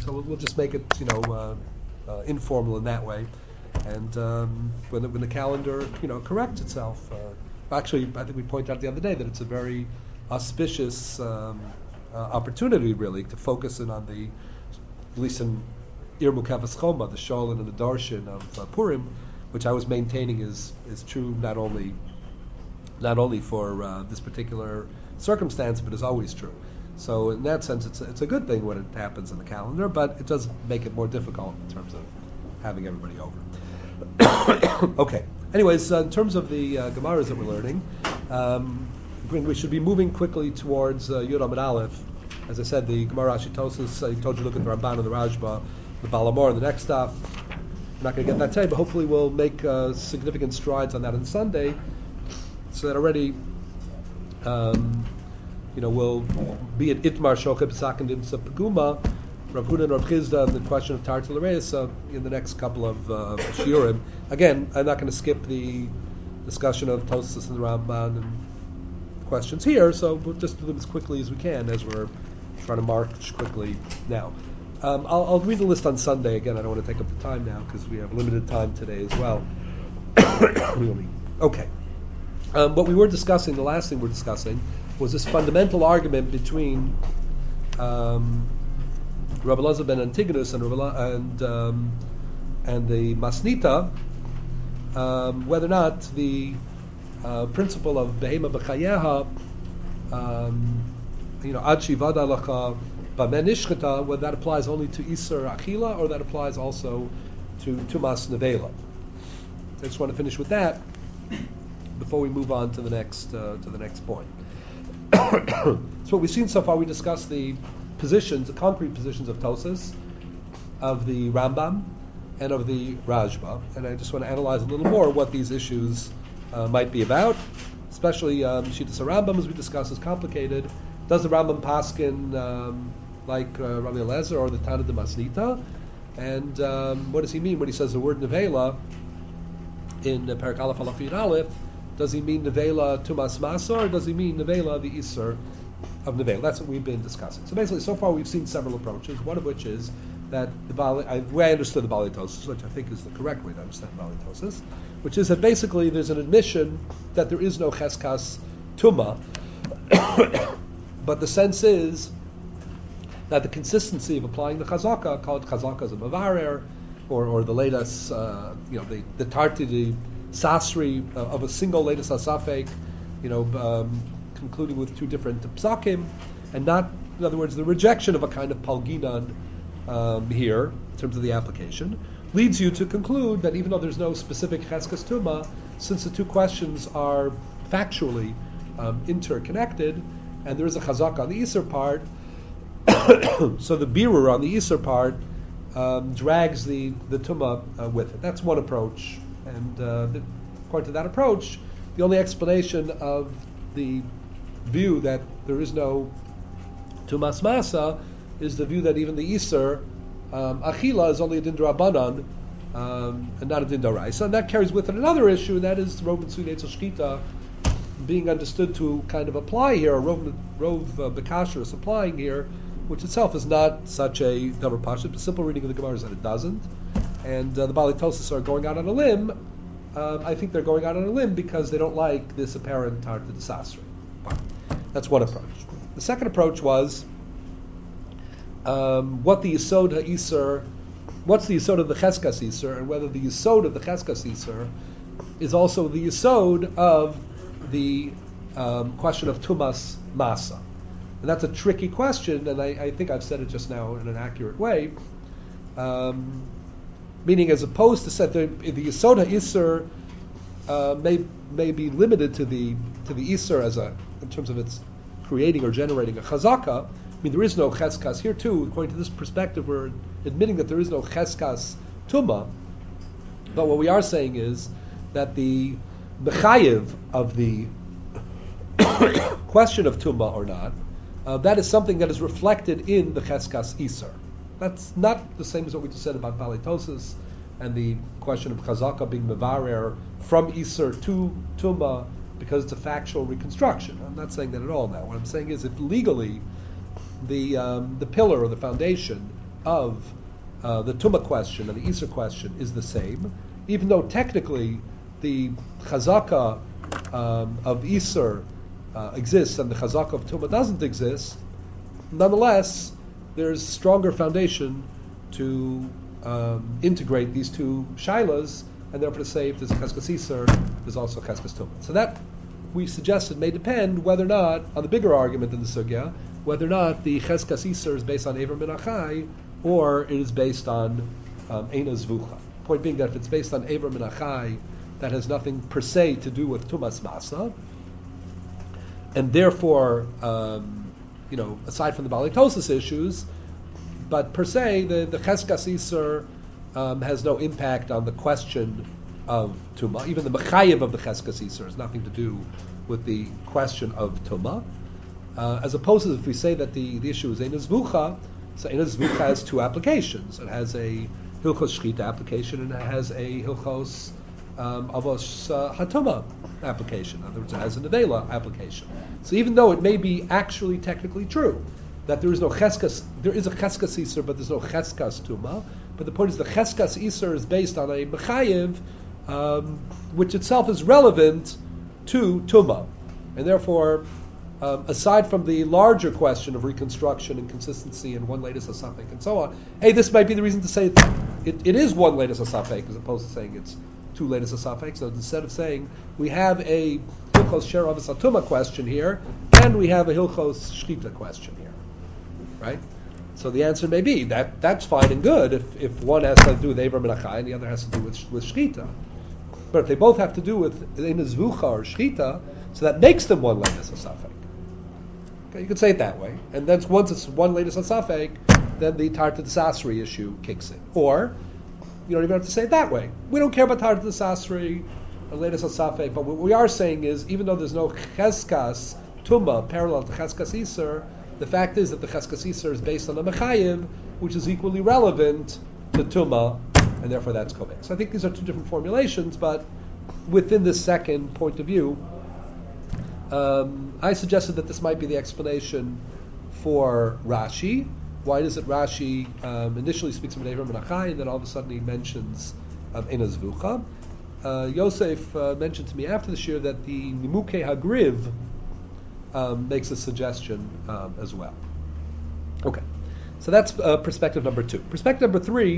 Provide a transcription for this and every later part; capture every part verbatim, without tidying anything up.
so we'll, we'll just make it, you know, uh, uh, informal in that way. And um, when, the, when the calendar, you know, corrects itself. Uh, actually, I think we pointed out the other day that it's a very auspicious um, uh, opportunity, really, to focus in on the, at least in Ir Mukavas Choma, the Sholin and the Darshan of uh, Purim, which I was maintaining is is true not only not only for uh, this particular circumstance, but is always true. So in that sense, it's a, it's a good thing when it happens in the calendar, but it does make it more difficult in terms of having everybody over. Okay. Anyways, uh, in terms of the uh, Gemaras that we're learning, um, we should be moving quickly towards uh, Yud Amud Aleph. As I said, the Gemara Ashitosis, I told you to look at the Ramban and the Rajba, the Balamor, and the next stuff. I'm not going to get that today, but hopefully we'll make uh, significant strides on that on Sunday, so that already, um, you know, we'll be at Itmar Shocheb Sakin Dimsa Paguma, Rav Huna and Rav Chizda, and the question of Tartil Reis uh, in the next couple of uh, shiurim. Again, I'm not going to skip the discussion of Tosfos and the Ramban and questions here, so we'll just do them as quickly as we can as we're trying to march quickly now. Um, I'll, I'll read the list on Sunday. Again, I don't want to take up the time now because we have limited time today as well. Okay. Um, what we were discussing, the last thing we're discussing, was this fundamental argument between um, Rabbi Elazar ben Antigonus and and, um, and the Masnita, um, whether or not the uh, principle of Behema B'chayeha, um, you know, Ad Shivada Lacha B'men Ishchata, whether that applies only to Isser Achila or that applies also to Tumas Nevela. I just want to finish with that before we move on to the next uh, to the next point. So what we've seen so far, we discussed the positions, the concrete positions of Tosfos, of the Rambam, and of the Rajba, and I just want to analyze a little more what these issues uh, might be about. Especially um, Shittas Rambam, as we discussed, is complicated. Does the Rambam paskin um, like uh, Rabbi Elazar or the Tana de Masnita? And um, what does he mean when he says the word nevela in uh, Perek Aleph Alaf Yud Aleph? Does he mean nevela tumas masa, or does he mean nevela the iser of nevela? That's what we've been discussing. So basically, so far we've seen several approaches. One of which is that the Bali, I, the way I understood the Bali Tosfos, which I think is the correct way to understand Bali Tosfos, which is that basically there's an admission that there is no cheskas tuma, but the sense is that the consistency of applying the chazaka, called chazaka as a mavarer, or or the latest, uh, you know, the the tarti, the sasri uh, of a single latest asafek, you know, um, concluding with two different psakim, and not, in other words, the rejection of a kind of palginan um, here in terms of the application, leads you to conclude that even though there's no specific cheskas tuma, since the two questions are factually um, interconnected, and there is a chazaka on the Isser part, so the birur on the Isser part um, drags the, the Tumah uh, with it. That's one approach. And uh, the, according to that approach, the only explanation of the view that there is no Tumas Masa is the view that even the Isser, um, Achila, is only a Din Drabanan um, and not a Din Daraisa. And that carries with it another issue, and that is Rov Mitzvah Eitzel Shkita being understood to kind of apply here, or Rov, Rov uh, Bekasher is applying here, which itself is not such a Davar Pasha. The simple reading of the Gemara is that it doesn't. And uh, the Bali Tosfos are going out on a limb. Um, I think they're going out on a limb because they don't like this apparent Tarta de Sasri. That's one approach. The second approach was um, what the Yisod HaIsur, what's the Yisod of the Cheskas Isur, and whether the Yisod of the Cheskas Isur is also the Yisod of the um, question of Tumas Masa. And that's a tricky question, and I, I think I've said it just now in an accurate way. Um, meaning, as opposed to said, the, the Yisod HaIsur uh, may may be limited to the to the Isur as a in terms of its creating or generating a chazaka. I mean, there is no cheskas here too. According to this perspective, we're admitting that there is no cheskas tuma. But what we are saying is that the mechayiv of the question of tuma or not, uh, that is something that is reflected in the cheskas isur. That's not the same as what we just said about Bali Tosfos and the question of chazaka being mevarer from isur to tuma because it's a factual reconstruction. I'm not saying that at all now. What I'm saying is if legally the um, the pillar or the foundation of uh, the Tumah question and the Isser question is the same, even though technically the Chazaka um, of Isser uh, exists and the Chazaka of Tumah doesn't exist. Nonetheless, there's stronger foundation to um, integrate these two shilas, and therefore to say if there's a Cheskas Isser, there's also a Cheskas Tumah. So that, we suggested, may depend whether or not, on the bigger argument in the Sugya, whether or not the Cheskas Isser is based on Ever Min Achai, or it is based on um, Eina Zvucha. Point being that if it's based on Ever Min Achai, that has nothing per se to do with Tumas Masa, and therefore, um, you know, aside from the Balitosis issues, but per se, the, the Cheskas Isser um, has no impact on the question of Tumah. Even the Mechayev of the Cheskas Isser has nothing to do with the question of Tumah. Uh, as opposed to if we say that the, the issue is Eina Zvucha, so Eina Zvucha has two applications. It has a Hilchos Shchita application and it has a Hilchos um, Avos uh, Hatuma application. In other words, it has a Nevela application. So even though it may be actually technically true that there is no Cheskas, there is a Cheskas Isser, but there's no Cheskas Tumah, but the point is the Cheskas Isser is based on a Mechayev, um, which itself is relevant to Tumah. And therefore, um, aside from the larger question of reconstruction and consistency and one latest asafek and so on, hey, this might be the reason to say it, it, it is one latest asafek as opposed to saying it's two latest asafek. So instead of saying we have a Hilchos Shera Avos Tumah question here, and we have a Hilchos Shchita question here, right? So the answer may be that that's fine and good if, if one has to do with Ever Min Achai and the other has to do with with Shchita. But if they both have to do with Eina Zvucha or Shchita, so that makes them one latest asafek. Okay, you could say it that way. And then once it's one latest asafek, then the Tartat Sasri issue kicks in. Or you don't even have to say it that way. We don't care about Tartat Sasri or latest asafek, but what we are saying is even though there's no Cheskas Tumah parallel to Cheskas Isser, the fact is that the Cheskas Isser is based on a Mechayev, which is equally relevant to Tumah, and therefore that's Kovek. So I think these are two different formulations, but within this second point of view, um, I suggested that this might be the explanation for Rashi. Why does it Rashi um, initially speaks of Ever Min Achai, and then all of a sudden he mentions um, Eina Zvucha? Uh, Yosef uh, mentioned to me after the shir that the Nimukei Hagriv Um, makes a suggestion um, as well. Okay, so that's uh, perspective number two. Perspective number three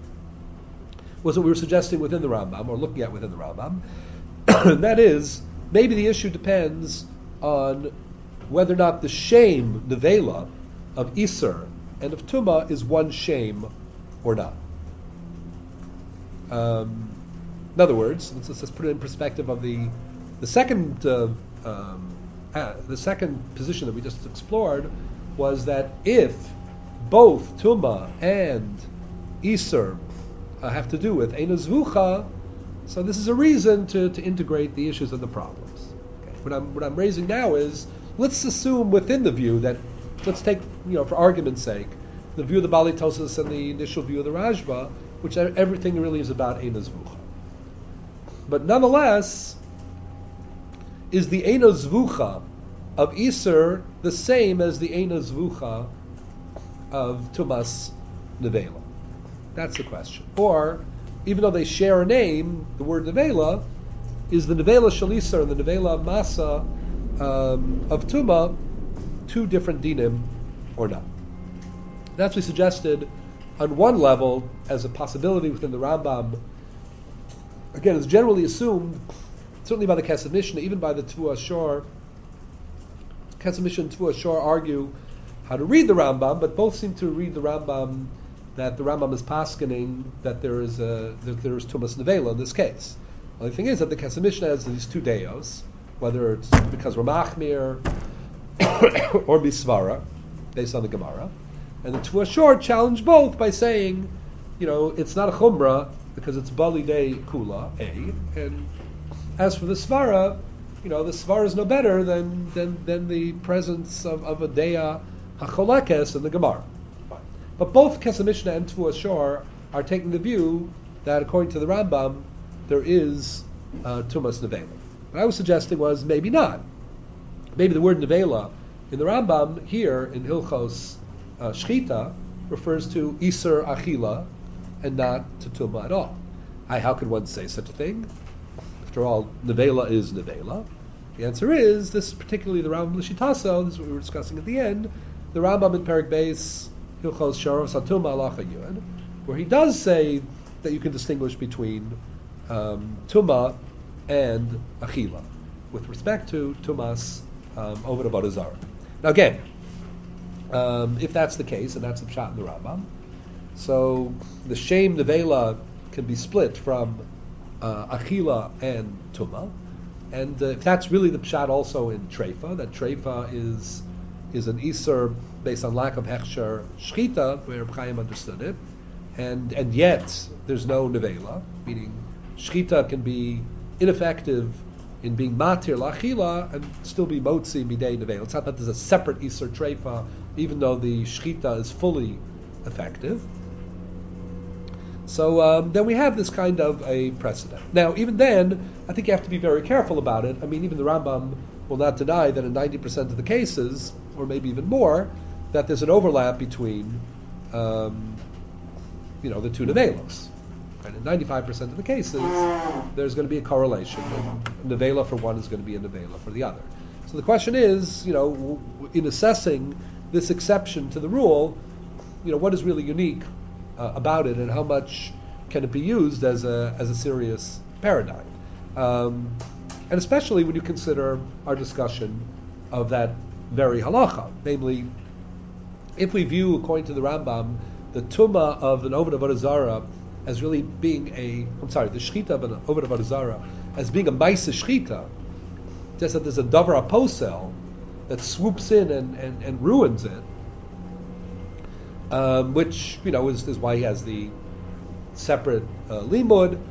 was what we were suggesting within the Rambam, or looking at within the Rambam. And that is, maybe the issue depends on whether or not the shame, nevela, of Isser and of Tumah is one shame or not. Um, in other words, let's, let's put it in perspective of the the second uh, um, Uh, the second position that we just explored was that if both Tumah and Isser uh, have to do with Eina Zvucha, so this is a reason to, to integrate the issues and the problems. Okay. What I'm what I'm raising now is, let's assume within the view that, let's take, you know, for argument's sake, the view of the Bali Tosas and the initial view of the Rashba, which everything really is about Eina Zvucha. But nonetheless, is the Eina Zvucha of Isser the same as the Eina Zvucha of Tumas Nevela? That's the question. Or, even though they share a name, the word Nevela, is the Nevela Shel Isser and the Nevela Masa um, of Tumah two different dinim or not? That's what we suggested on one level as a possibility within the Rambam. Again, it's generally assumed, certainly by the Kesef Mishnah, even by the Tvu Ashor. Kesef Mishnah and Tvu Ashor argue how to read the Rambam, but both seem to read the Rambam that the Rambam is paskening that there is a that there is Tumas Nevela in this case. The only thing is that the Kesef Mishnah has these two deos, whether it's because we're Machmir or Misvara, based on the Gemara, and the Tvu Ashor challenge both by saying, you know, it's not a Chumrah because it's Bali Dei Kula A, and as for the Svara, you know, the Svara is no better than than, than the presence of, of a Deya HaCholekes in the Gemara. But both Kesef Mishnah and Tvu Ashor are taking the view that according to the Rambam, there is uh, Tumas Nevela. What I was suggesting was maybe not. Maybe the word Nevela in the Rambam here in Hilchos uh, Shchita refers to Isur Achila and not to Tumah at all. I, how could one say such a thing? After all, Nevela is Nevela. The answer is, this is particularly the Rambam L'Shitaso, this is what we were discussing at the end, the Rambam in Perek Beis, Hilchos Sharos HaTumah Halacha Yud, where he does say that you can distinguish between um, Tumah and Achila, with respect to Tumas um, Oved Avodah Zarah. Now again, um, if that's the case, and that's the pshat in the Rambam, so the Shem Nevela can be split from uh, Achila and Tumah, and uh, if that's really the pshat also in Treifa, that Treifa is is an Isur based on lack of Hechsher Shchita, where Reb Chaim understood it, and and yet there's no Nevela, meaning Shchita can be ineffective in being matir lachila and still be motzi midei nevela. It's not that there's a separate Isur Treifa, even though the shchita is fully effective. So um, then we have this kind of a precedent. Now, even then, I think you have to be very careful about it. I mean, even the Rambam will not deny that in ninety percent of the cases, or maybe even more, that there's an overlap between, um, you know, the two nevelos. And in ninety-five percent of the cases, there's going to be a correlation. And nevela for one is going to be a nevela for the other. So the question is, you know, in assessing this exception to the rule, you know, what is really unique uh, about it, and how much can it be used as a as a serious paradigm? Um, and especially when you consider our discussion of that very halacha, namely, if we view, according to the Rambam, the tumah of an Oved Avodah Zarah as really being a, I'm sorry, the shchita of an Oved Avodah Zarah as being a Maisa shchita, just that there's a davar aposel that swoops in and, and, and ruins it, um, which, you know, is, is why he has the separate uh, limud,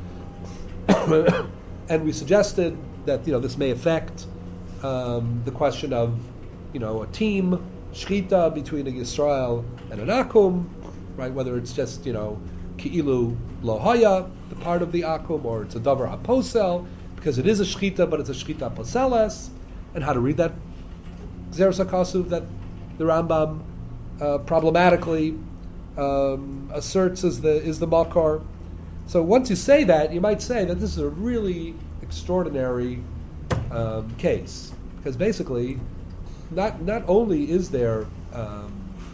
and we suggested that, you know, this may affect um, the question of, you know, a team shchita between a Yisrael and an akum, right? Whether it's just, you know, ki'ilu lohaya, the part of the akum, or it's a davar aposel, because it is a shchita, but it's a shchita aposeles, and how to read that Zeres HaKasuv that the Rambam uh, problematically um, asserts is the is the makar. So once you say that, you might say that this is a really extraordinary um, case, because basically, not not only is there um,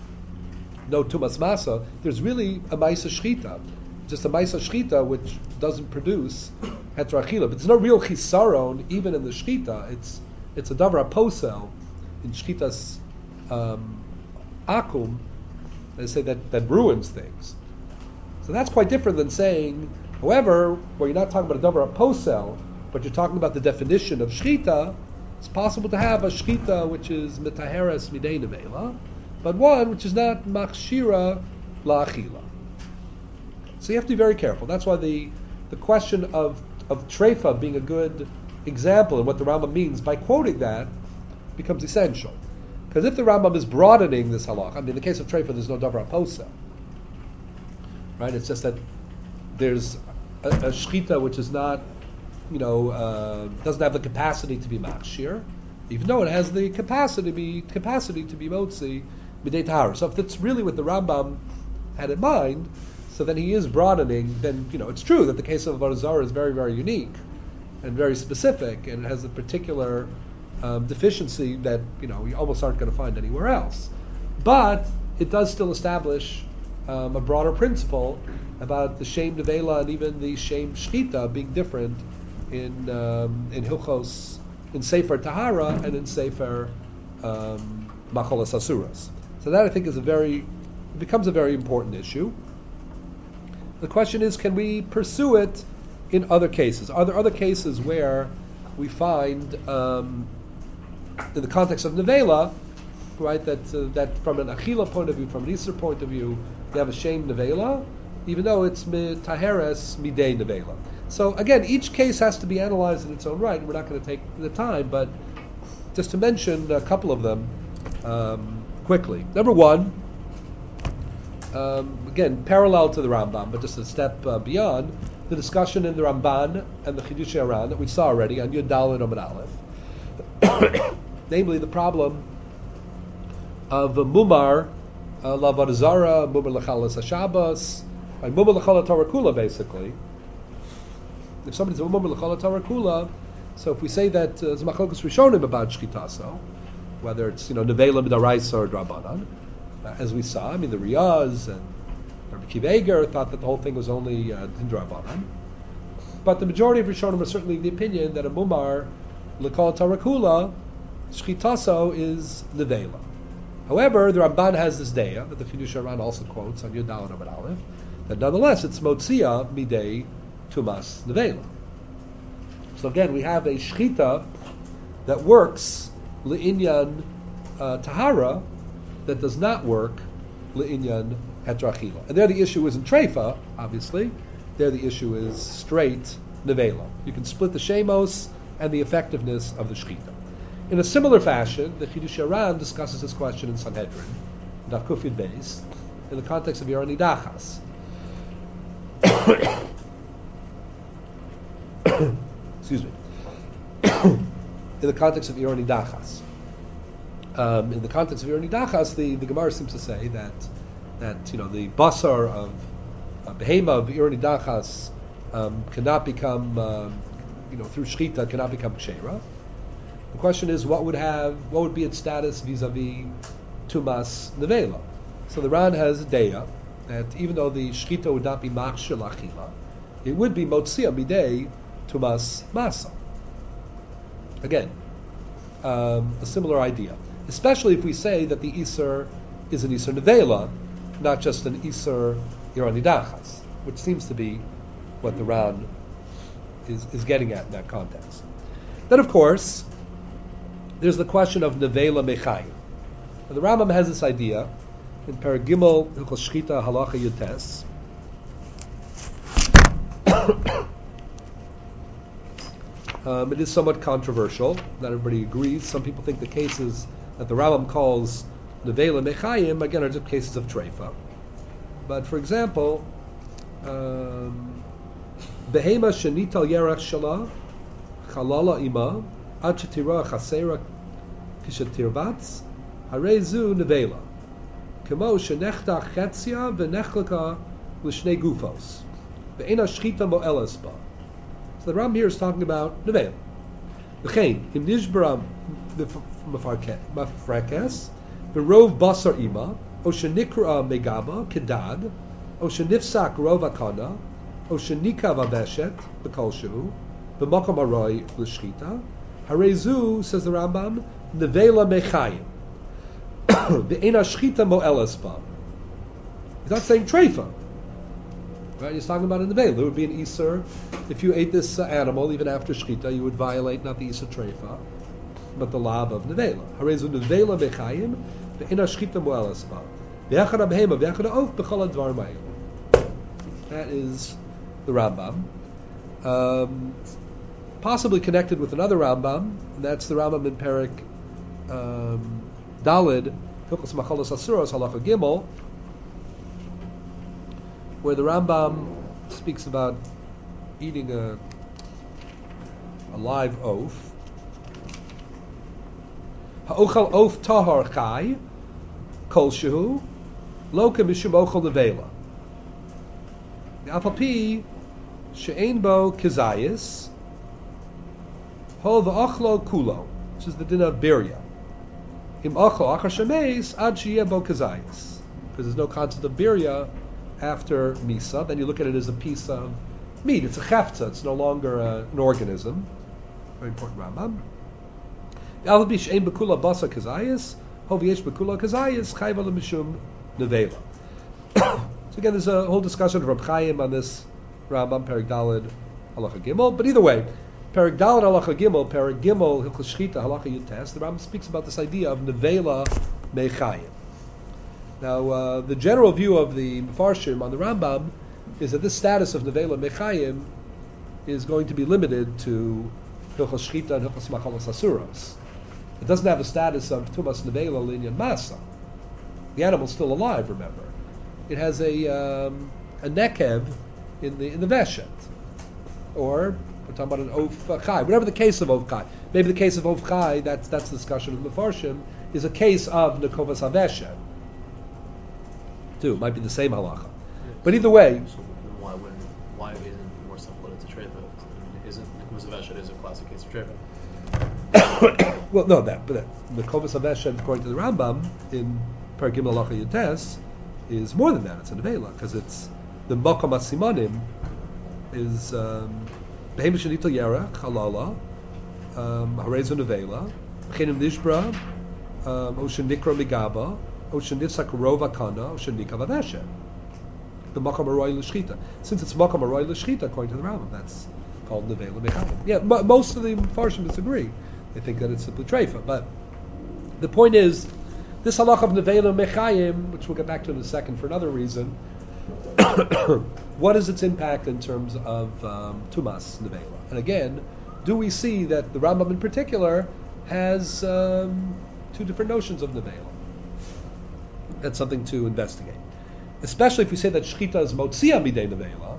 no tumas masa, there's really a maisa shchita, just a maisa shchita which doesn't produce heter achila. But there's no real chisaron even in the shchita. It's it's a davar aposel in shchitas um, akum. They say that that ruins things. So that's quite different than saying, however, where you're not talking about a davar aposel, but you're talking about the definition of shchita. It's possible to have a shchita which is metaheres midei nevela, but one which is not machshira la'achila. So you have to be very careful. That's why the the question of of treifa being a good example and what the Rambam means by quoting that becomes essential. Because if the Rambam is broadening this halach, I mean, in the case of treifa, there's no davar aposel, right? It's just that there's a, a shchita which is not, you know, uh, doesn't have the capacity to be machshir, even though it has the capacity to be capacity to be motzi midei tahara. So if that's really what the Rambam had in mind, so then he is broadening. Then, you know, it's true that the case of Avodah Zarah is very, very unique and very specific, and it has a particular um, deficiency that, you know, we almost aren't going to find anywhere else. But it does still establish um, a broader principle about the Shem Nevela and even the Shem Shchita being different in um, in Hilchos, in Sefer Tahara and in Sefer um, Macholas Asuras. So that, I think, is a very, it becomes a very important issue. The question is, can we pursue it in other cases? Are there other cases where we find, um, in the context of Nevela, right, that uh, that from an Achila point of view, from an Isser point of view, they have a Shem Nevela, even though it's Taheres Midei Nevela. So again, each case has to be analyzed in its own right. We're not going to take the time, but just to mention a couple of them um, quickly. Number one, um, again, parallel to the Rambam, but just a step uh, beyond, the discussion in the Ramban and the Chidushei Haran that we saw already on Yud Daled Amud Aleph, namely the problem of a mumar Lavad Zara, Mumar L'chalas HaShabbos, like Mumar L'chala Torah Kula, basically. If somebody's a Mumar L'chala Torah Kula, so if we say that uh, Zmachlokas Rishonim about Shchitaso, whether it's, you know, Nevela Midaraisa or Drabanan, uh, as we saw, I mean, the Riyaz and Rabbi Akiva Eiger thought that the whole thing was only uh, Drabanan. But the majority of Rishonim are certainly of the opinion that a Mumar L'kol Torah Kula, Shchitaso is Nevela. However, the Ramban has this daya that the Fiducia Ran also quotes on Yud Daled Amud Aleph, that nonetheless it's Motzia Midei Tumas Nevela. So again, we have a Shchita that works Le'inyan uh, Tahara that does not work Le'inyan Hetrachila. And there the issue isn't Treifa, obviously. There the issue is straight Nevela. You can split the Shemos and the effectiveness of the Shchita. In a similar fashion, the Chidush Ran discusses this question in Sanhedrin, Daf Kuf Yud Beis, in the context of Yoreh Nidachas. Excuse me. In the context of Yoreh Nidachas. Um, in the context of Yoreh Nidachas, the, the Gemara seems to say that that you know the basar of uh, behema of Yoreh Nidachas um, cannot become um, you know through shchita cannot become kshera. The question is, what would have, what would be its status vis-a-vis tumas nevela? So the Ran has a deya that even though the shchita would not be machshir lachila, it would be motzia midei tumas masa. Again, um, a similar idea, especially if we say that the iser is an iser nevela, not just an iser yoreh nidachas, which seems to be what the Ran is, is getting at in that context. Then, of course, there's the question of nevela mechayim. The Rambam has this idea in Perek Gimel Hilchos Shchita Halacha Yutes. um, it is somewhat controversial. Not everybody agrees. Some people think the cases that the Rambam calls nevela mechayim again are just cases of treifa. But for example, um, behema shenital yerach shala chalala ima ad shetira chasera kishetirvatz harezu nevela kemo shenechtach chetzia v'nechleka l'shnei gufos ve'ena shchita mo'eles ba. So the Ram here is talking about nevela. V'chein im nishbara mafrekes v'rov basar ima o shenikra megaba kedad o shenifsak rov akana o shenika vaveshet b'kolshu b'makom aroi l'shchita harezu, says the Rambam, nevela mechayim ve'ena shchita mo'eles ba. He's not saying treifa, right? He's talking about a nevela. There would be an iser if you ate this uh, animal even after shchita, you would violate not the iser treifa but the lab of nevela. Harezu nevela mechayim ve'ena shchita mo'eles ba. Ve'echad ha'behema ve'echad ha'of b'chol ha'dvarim ha'elu. That is the Rambam. Um, possibly connected with another Rambam, and that's the Rambam in Perek um, Daled, Hilchos Machalos Asuros Halacha Gimel, where the Rambam speaks about eating a a live oaf. Ha'ochal oaf tahar chai kol shehu lo kemishum ochal nevela. The Afal she'ein bo kizayis ho v'achlo kulo, which is the din of birya. Im achlo achar shemeis ad sheyeh bo kizayis, because there's no concept of birya after misa. Then you look at it as a piece of meat. It's a chefza. It's no longer a, an organism. Very important Rambam. The Afal she'ein bekula basa kizayis ho v'yesh bekula kizayis chayva l'mishum nevela. So again, there's a whole discussion of Reb Chaim on this Rambam, Perek Daled, Halacha Gimel. But either way, Perek Daled, Halacha Gimel, Perek Gimel, Hilchos Shchita, Halacha Yutes, the Rambam speaks about this idea of nevela mechayim. Now, uh, the general view of the Mefarshim on the Rambam is that this status of nevela mechayim is going to be limited to Hilchos Shchita and Hilchos Machalos Asuros. It doesn't have a status of Tumas nevela linyan masa. The animal's still alive, remember. It has a um, a nekev in the in the veshet, or we're talking about an of chai. Whatever the case of of chai, maybe the case of of chai. That's that's the discussion of the Mefarshim is a case of nekovas haveshet. too. It might be the same halacha. But either way, So why wouldn't why isn't it more simple that it's a treifa? Isn't Kovas Aveshet is a classic case of treifa? well, no, that but that, the Kovas Aveshet, according to the Rambam in Perek Gimel Halacha Yutes, is more than that. It's a nevela because it's the Makom HaSimanim is Behem Shenita Yerach Halala Harezu Nevela Chenim Nishbra Oshen Nikra Migaba Oshen Nitsak Rova Kana Oshen Nikav Aveshet. The Makam Aroy L'Shchita. Since it's Makam Aroy L'Shchita, according to the Rambam, that's called Nevela Mechayim. Yeah, m- most of the Mepharshim disagree. They think that it's simply Treifa. But the point is, this halach of Nevela Mechayim, which we'll get back to in a second for another reason, what is its impact in terms of um, Tumas Nevela? And again, do we see that the Rambam in particular has um, two different notions of Nevela? That's something to investigate. Especially if we say that shchita is motzia midei nevela.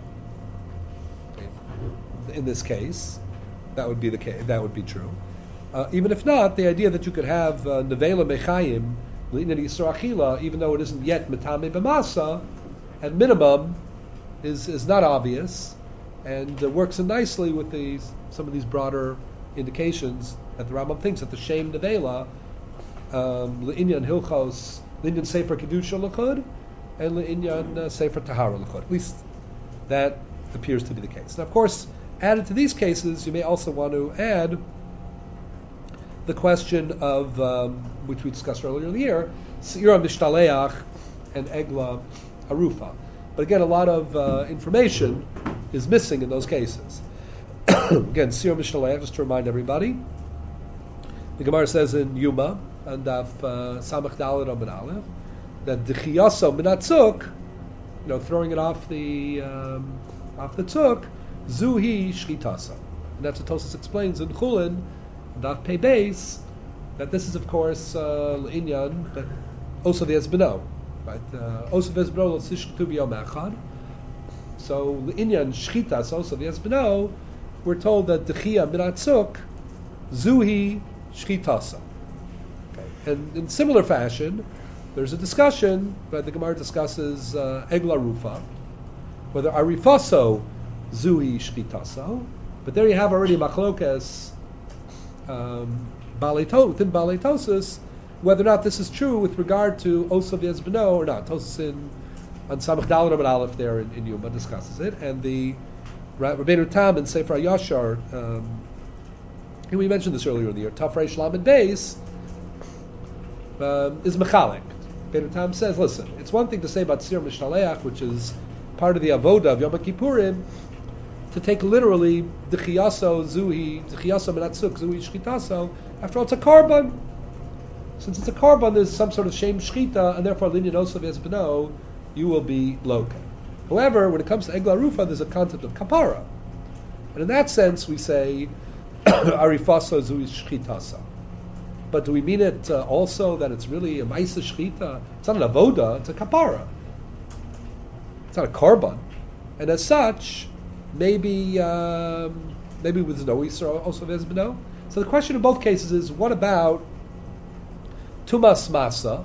In this case, that would be the case. That would be true. Uh, even if not, the idea that you could have uh, nevela mechayim l'inyan yisra achila, even though it isn't yet metame b'masa, at minimum, is is not obvious, and uh, works in nicely with these some of these broader indications that the Rambam thinks that the shem nevela um, l'inyan hilchos l'inyan sefer kedusha l'chud and l'inyan uh, sefer tahara l'chud. At least that appears to be the case. Now, of course, added to these cases, you may also want to add the question of um, which we discussed earlier in the year, Seira Mishtaleach and Egla Arufa. But again, a lot of uh, information is missing in those cases. Again, Seira Mishtaleach, just to remind everybody, the Gemara says in Yuma, and Daf uh, Samach Daled Amud Aleph, that D'chiyaso Minatzuk, you know, throwing it off the um, off the tzuk, Zuhi Shchitasa. And that's what Tosas explains in Chulin, Daf Pei Beis, that this is, of course, uh, L'inyan, that Osav Yezbeno, right? Osav Yezbeno L'sishktu B'yom Echad. So, L'inyan Shchitas Osav Yezbeno, we're told that D'chiya Minatzuk, Zuhi Shchitasa. Okay. And in similar fashion, there's a discussion, right? The Gemara discusses uh, Egla Rufa, whether Arifaso Zui Shchitaso, but there you have already Machlokas um, within Baletosis, whether or not this is true with regard to Osav Yezbeno or not. Tosis in on Samach Daled Amud Aleph there in, in Yuma discusses it, and the Rabbeinu Tam in Sefer Yashar, um, and we mentioned this earlier in the year, Tafresh Lamed Beis um, is Mechalik. Rabbeinu Tam says, listen, it's one thing to say about Sir Mishtaleach, which is part of the avoda of Yom Kippurim, to take literally D'chiyaso Zuhi, D'chiyaso Menatzuk, Zuhi Shchitaso. After all, it's a korban. Since it's a korban, there's some sort of shame shchita, and therefore Linyan Osav Yezbeno, you will be loka. However, when it comes to Egla Rufa, there's a concept of kapara. And in that sense, we say Arifaso Zuhi Shchitasa. But do we mean it uh, also that it's really a Maisa Shchita? It's not an avoda, it's a kapara. It's not a korban. And as such, maybe um, maybe with no Isra also Vezbeno. So the question in both cases is, what about Tumas Masa?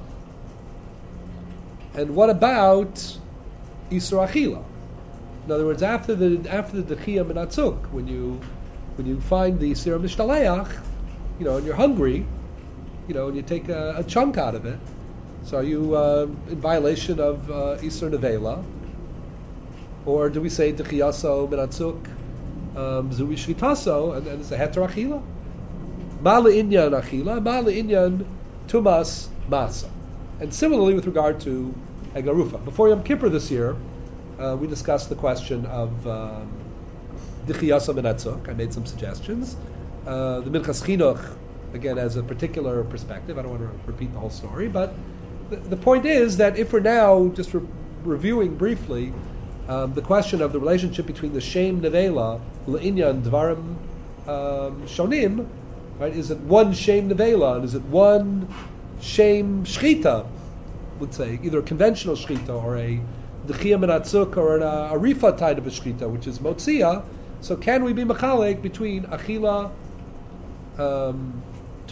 And what about Isra Achila? In other words, after the after the Dechiyah Menatzuk, when you when you find the Sira Mishtaleach, you know, and you're hungry, you know, and you take a, a chunk out of it, so are you uh, in violation of uh, Isra Nevela? Or do we say D'chiyaso Menatzuk Zui Shvitaso, and then it's a Heter Achila? Ma Le'inyan Achila, Ma Le'inyan Tumas Masa. And similarly with regard to Egla Rufa. Before Yom Kippur this year, uh, we discussed the question of um, D'chiyaso Menatzuk. I made some suggestions. Uh, the Minchas Chinuch, again, as a particular perspective. I don't want to repeat the whole story, but the, the point is that if we're now just re- reviewing briefly um, the question of the relationship between the Shem Nevela, L'inyan Dvarim um, Shonim, right? Is it one Shem Nevela, and is it one Shem Shchita, let's say, either a conventional Shchita or a D'chiyah Menatzuk or an uh, Arifa type of a Shchita, which is Motzia? So can we be Mechalek between Achila, um,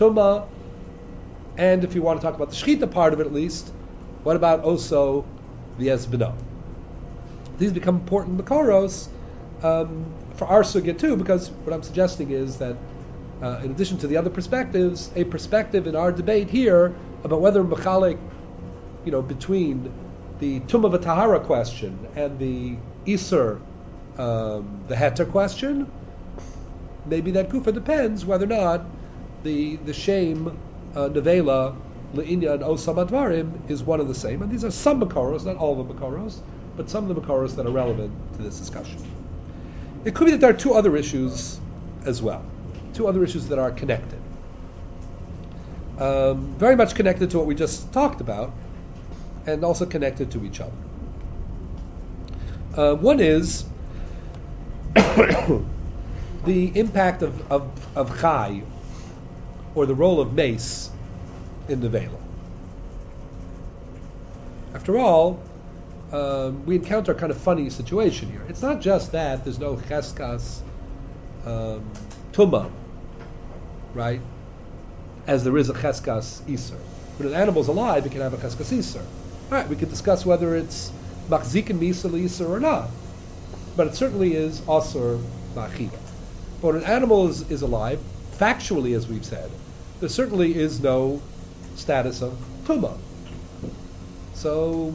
Tuma, and if you want to talk about the Shchita part of it at least, what about also the Ezbino. These become important Makaros um, for our sugya too, because what I'm suggesting is that uh, in addition to the other perspectives, a perspective in our debate here about whether Mechalik, you know, between the Tumah v'Tahara question and the Isser, um, the Heter question, maybe that kufa depends whether or not the the shame uh, nevela le'inya and osam advarim is one and the same. And these are some makaros, not all of the makaros, but some of the makaros that are relevant to this discussion. It could be that there are two other issues as well, two other issues that are connected, um, very much connected to what we just talked about, and also connected to each other. Uh, one is the impact of, of, of Chai, or the role of Mace, in the Vela. After all, um, we encounter a kind of funny situation here. It's not just that there's no Cheskas um, Tumah, right, as there is a Cheskas Iser. When an animal's alive, it can have a Cheskas Iser. All right, we could discuss whether it's Machzik and Misa Iser or not, but it certainly is Asur Ma'achila. But when an animal is, is alive, factually, as we've said, there certainly is no status of Tumah. So,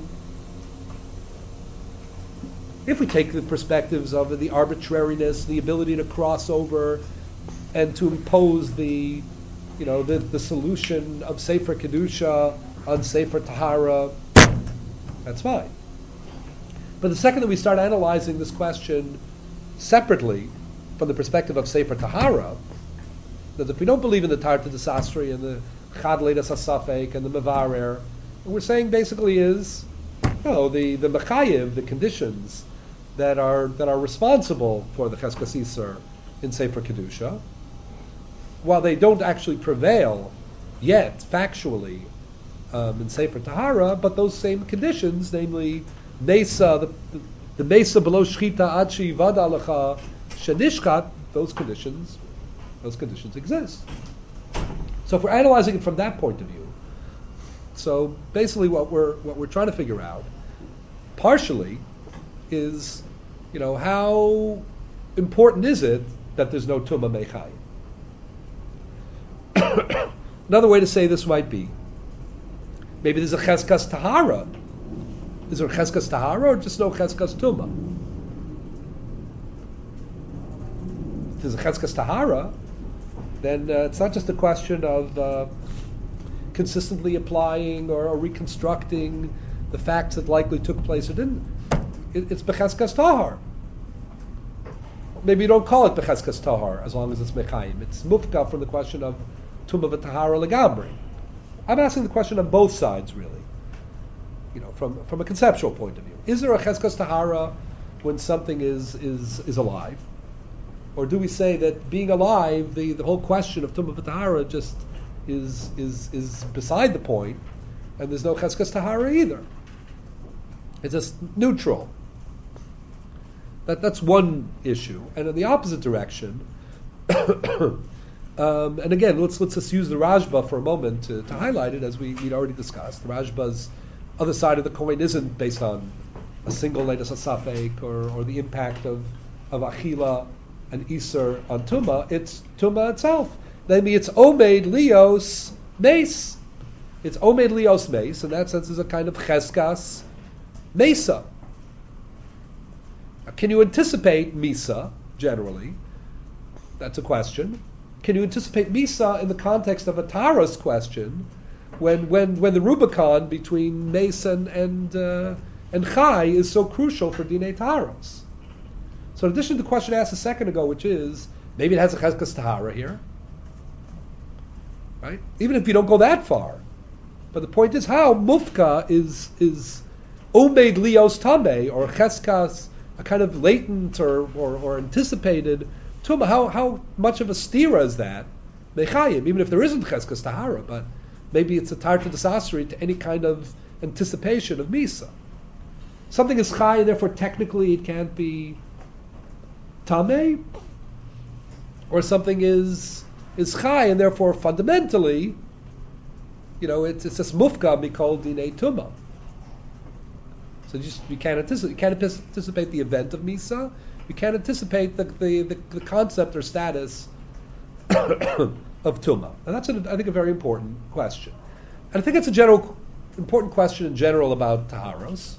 if we take the perspectives of the arbitrariness, the ability to cross over, and to impose the, you know, the, the solution of Sefer Kedusha on Sefer Tahara, that's fine. But the second that we start analyzing this question separately from the perspective of Sefer Tahara, that if we don't believe in the Tarta de Sasri and the Chad Leidas HaSafek and the Mevarer, what we're saying basically is, you know, the, the Mechayiv, the conditions that are that are responsible for the Cheskas Iser in Sefer Kedusha, while they don't actually prevail yet, factually, um, in Sefer Tahara, but those same conditions, namely Mesa, the, the, the Mesa below Shchita Achi Vadalacha Shenishkat, those conditions, those conditions exist. So if we're analyzing it from that point of view, so basically what we're what we're trying to figure out, partially, is, you know, how important is it that there's no Tumah Mechai? Another way to say this might be, maybe there's a Cheskas Tahara. Is there a Cheskas Tahara or just no Cheskas Tumah? If there's a Cheskas Tahara, then uh, it's not just a question of uh, consistently applying or, or reconstructing the facts that likely took place or didn't. It, it's Becheskas Tahar. Maybe you don't call it Becheskas Tahar as long as it's Mechayim. It's Mufka from the question of Tumah v'Tahara Legambri. I'm asking the question on both sides, really. You know, from from a conceptual point of view. Is there a Cheskas Tahara when something is is is alive? Or do we say that being alive, the, the whole question of Tumah v'Tahara just is is is beside the point, and there's no Cheskas Tahara either? It's just neutral. That that's one issue. And in the opposite direction, um, and again, let's let's just use the Rajba for a moment to, to highlight it, as we, we'd already discussed. The Rajba's other side of the coin isn't based on a single Leidas HaSafek or, or the impact of, of Achila and Iser on Tumah. It's Tumah itself. Namely, it's Omed Lios Mace. It's Omed Lios Mace. In that sense, is a kind of Cheskas Mesa. Can you anticipate Misa, generally? That's a question. Can you anticipate Misa in the context of a Taras question, when when when the Rubicon between Mason and uh, and Chai is so crucial for Dinei Taras? So in addition to the question I asked a second ago, which is, maybe it has a Cheskas Tahara here, right? Even if you don't go that far. But the point is how Mufka is is Omed Lios Tameh, or Cheskas, a kind of latent or, or, or anticipated Tumah. How how much of a stira is that? Mechayim, even if there isn't Cheskas Tahara, but maybe it's a Tarta Desasri to any kind of anticipation of Misa. Something is Chai, and therefore technically it can't be Tameh, or something is is Chai, and therefore fundamentally, you know, it's it's just Mufka Mikol Dinei Tumah. So you, just, you can't anticipate. You can't anticipate the event of misa. You can't anticipate the the, the, the concept or status of tuma. And that's, a, I think, a very important question. And I think it's a general important question in general about taharos.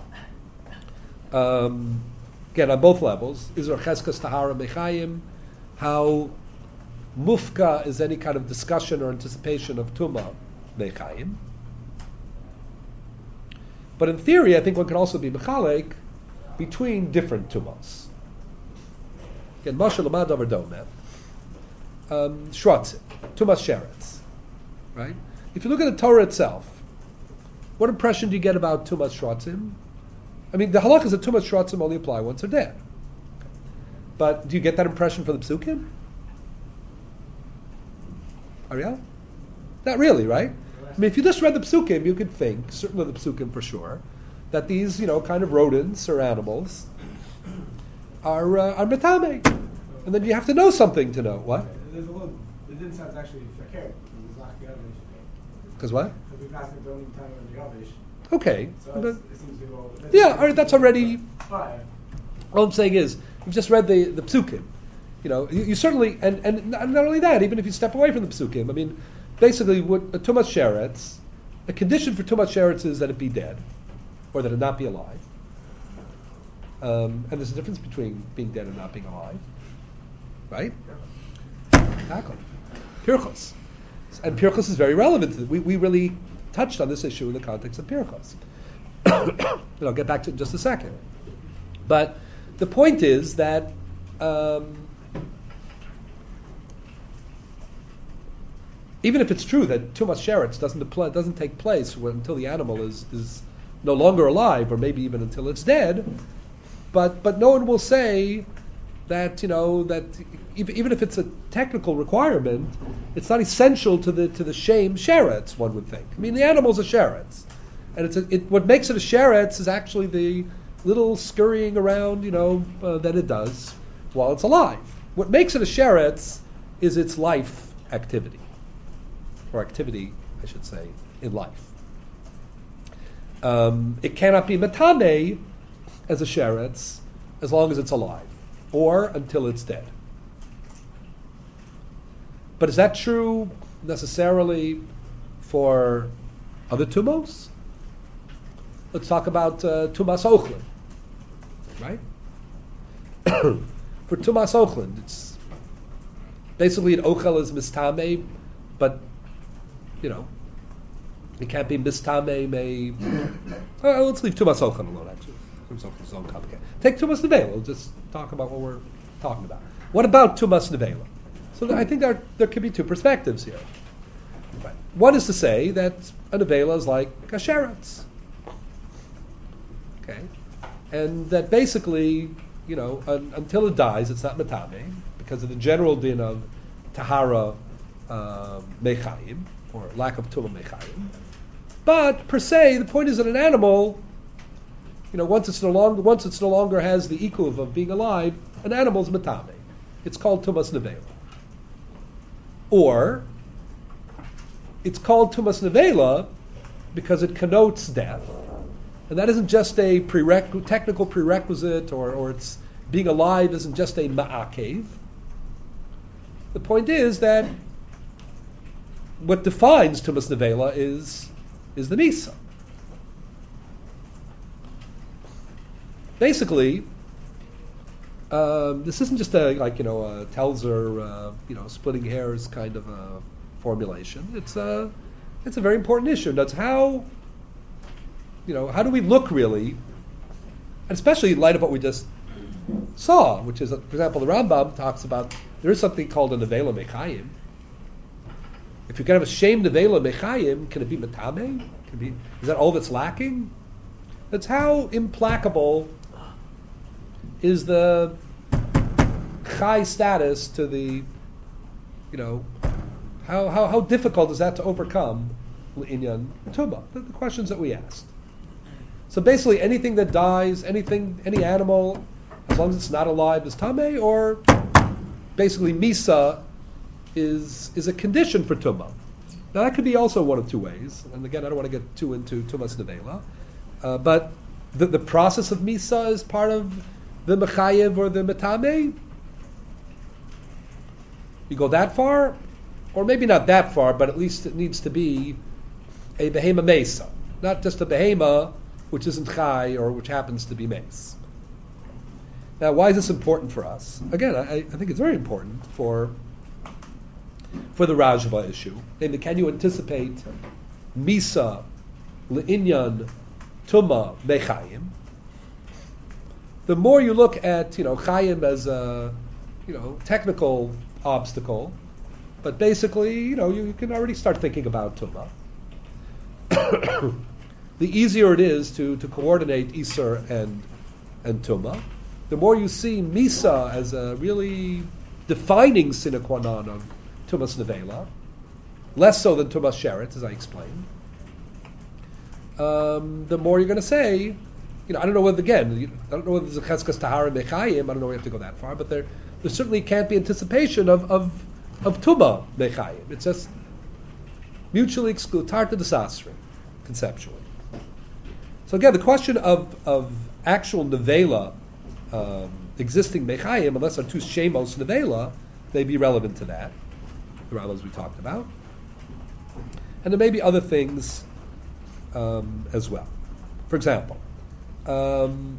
Um, again, on both levels, is there cheskas tahara mechayim? How mufka is any kind of discussion or anticipation of tuma mechayim? But in theory, I think one can also be mechalek between different tumas. Again, Moshe Lamad Davar Domeh, um, Shratzim, tumas sheretz, right? If you look at the Torah itself, what impression do you get about tumas shratzim? I mean, the halach is that tumas shratzim only apply once they're dead. But do you get that impression from the psukim? Ariel? Not really, right? I mean, if you just read the psukim, you could think, certainly the psukim for sure, that these, you know, kind of rodents or animals are uh, are metame, and then you have to know something to know what. There's a little. The din sounds actually fakir. Because what? Because we've asked the only time of the Yavish. Okay. So But, it seems to go. yeah, all right, that's already. Fine. All I'm saying is, you've just read the, the psukim. You know, you, you certainly, and, and not not only that, even if you step away from the psukim, I mean, basically, what a tumas sheretz, a condition for tumas sheretz is that it be dead, or that it not be alive. Um, and there's a difference between being dead and not being alive, right? Exactly. Pirchos. And Pirchos is very relevant to it. We, we really touched on this issue in the context of Pirchos. And I'll get back to it in just a second. But the point is that um, even if it's true that tumas sheretz doesn't apply, doesn't take place when, until the animal is, is no longer alive, or maybe even until it's dead, but but no one will say that, you know, that even if it's a technical requirement, it's not essential to the to the shame sheretz, one would think. I mean, the animal's a sheretz, and it's a, it, what makes it a sheretz is actually the little scurrying around, you know, uh, that it does while it's alive. What makes it a sheretz is its life activity, or activity, I should say, in life. Um, it cannot be metame as a sheretz as long as it's alive, or until it's dead. But is that true necessarily for other tumos? Let's talk about uh, tumas ochlin, right? For tumas ochlin, it's basically an ochel is mistame, but you know, it can't be mistame. May uh, let's leave tumas ochlin alone. Actually, tumas ochlin is so complicated. Take tumas nevela. We'll just talk about what we're talking about. What about tumas nevela? So I think there there could be two perspectives here. Right. One is to say that a nevela is like a sheretz. Okay, and that basically, you know, un, until it dies, it's not metame because of the general din of tahara uh, mechayim, or lack of tuma mechayim. But per se, the point is that an animal, you know, once it's no longer once it's no longer has the ikuv of being alive, an animal's metame. It's called tumas nevela, or it's called tumas nevela because it connotes death. And that isn't just a prereq- technical prerequisite, or, or it's being alive isn't just a ma'akev. The point is that what defines tumas nevela is is the misa. Basically, um, this isn't just a like you know a Telzer uh, you know splitting hairs kind of a formulation. It's a it's a very important issue. That's how. You know, how do we look really, and especially in light of what we just saw, which is, for example, the Rambam talks about there is something called a nevela mechayim. If you can have a shame nevela mechayim, can it be metame? Can it be? Is that all that's lacking? That's how implacable is the chai status to the, you know, how how how difficult is that to overcome inyan tuba? The, the questions that we asked. So basically, anything that dies, anything, any animal, as long as it's not alive, is tameh, or basically misa is is a condition for tumah. Now that could be also one of two ways. And again, I don't want to get too into tumas nevela, uh, but the, the process of Misa is part of the Mechayev or the Metame? You go that far? Or maybe not that far, but at least it needs to be a Behema Mesa. Not just a Behema which isn't Chai or which happens to be Mes. Now, why is this important for us? Again, I, I think it's very important for for the Rajva issue. Namely, can you anticipate Misa, Le'inyan, Tuma, Mechayim? The more you look at, you know, Chayim as a, you know, technical obstacle, but basically, you know, you, you can already start thinking about Tuma. The easier it is to, to coordinate Isser and and Tuma, the more you see Misa as a really defining sine qua non of Tumas Nevela, less so than Tumas Sheretz, as I explained. Um, the more you're going to say, you know, I don't know whether, again, you, I don't know whether there's a Cheskas Tahara Mechayim, I don't know if you have to go that far, but there there certainly can't be anticipation of of, of Tuma Mechayim. It's just mutually exclusive, Tarta Desasri, conceptually. So again, the question of, of actual Nevela um, existing Mechayim, unless they're two Shemos Nevela, may be relevant to that, the Rambams we talked about. And there may be other things um, as well. For example, um,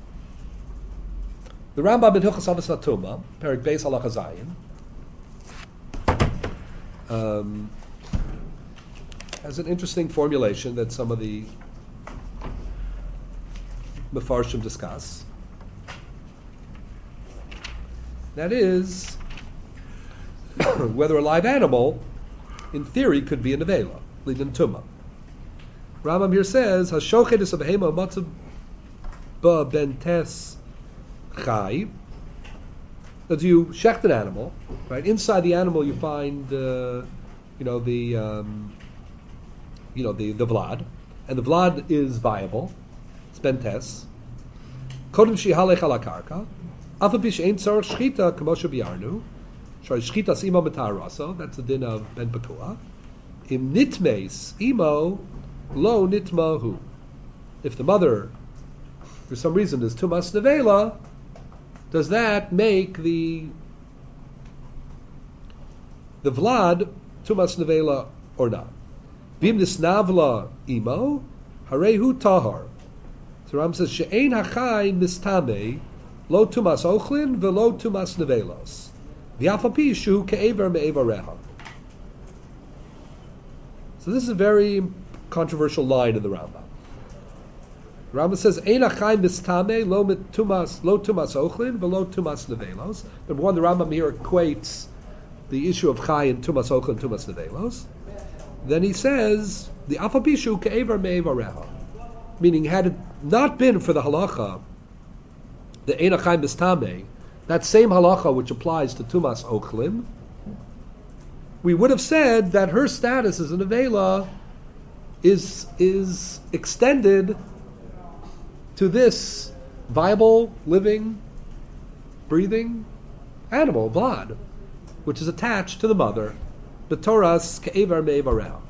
the Rambam in Hilchos Avos Tumah, Perek Beis Halacha Zayin, um, has an interesting formulation that some of the Mefarshim discuss. That is, whether a live animal, in theory, could be a nevela, lidin tuma. Rambam here says, "Hashochet is a behema matzav ba bentes chai." That you shecht an animal, right? Inside the animal, you find, uh, you know, the, um, you know, the the vlad, and the vlad is viable. It's bentes. Kodem shihalech ala karka. Afapish ein tzarich shchita k'moshe biarnu. Shari shchitas imo metarasa. That's the din of ben pekua. Im nitmes imo lo nitmahu. If the mother, for some reason, is tumas nevela, does that make the the vlad tumas nevela or not? Bim nisnavla imo harehu tahar. So Ram says she'ein hachai mistame lo tumas ochlin velo tumas nevelos v'afapi shu ke'ever me'evareha. So this is a very controversial line in the Rambam. Rambam says ein hachai mistame lo tumas lo tumas ochlin velo tumas nevelos. Number one, the Rambam here equates the issue of chai and tumas ochlin tumas nevelos. Then he says the afapi shu ke'ever me'evareha. Meaning, had it not been for the halacha, the ein hachai mistame, that same halacha which applies to tumas ochlim, we would have said that her status as an avela is is extended to this viable, living, breathing animal, vlad, which is attached to the mother, the Torah's ke'evar me'evareha.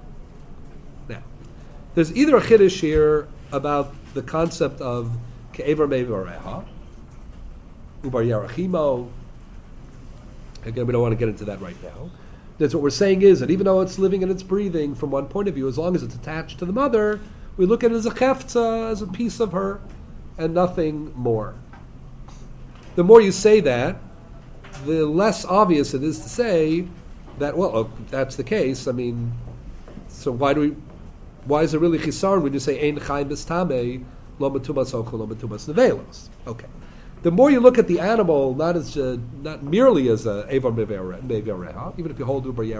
Now, there's either a chiddush here about the concept of ke'evar me'evareha, ubar yarachimo. Again, we don't want to get into that right now. That's what we're saying is that even though it's living and it's breathing, from one point of view, as long as it's attached to the mother, we look at it as a chefza, as a piece of her, and nothing more. The more you say that, the less obvious it is to say that, well, if that's the case, I mean, so why do we, why is it really chisar when you say ein chai mistame lo metumas ochel lo metumas nevelos? Okay. The more you look at the animal, not as uh, not merely as a evar mevareha, even if you hold uber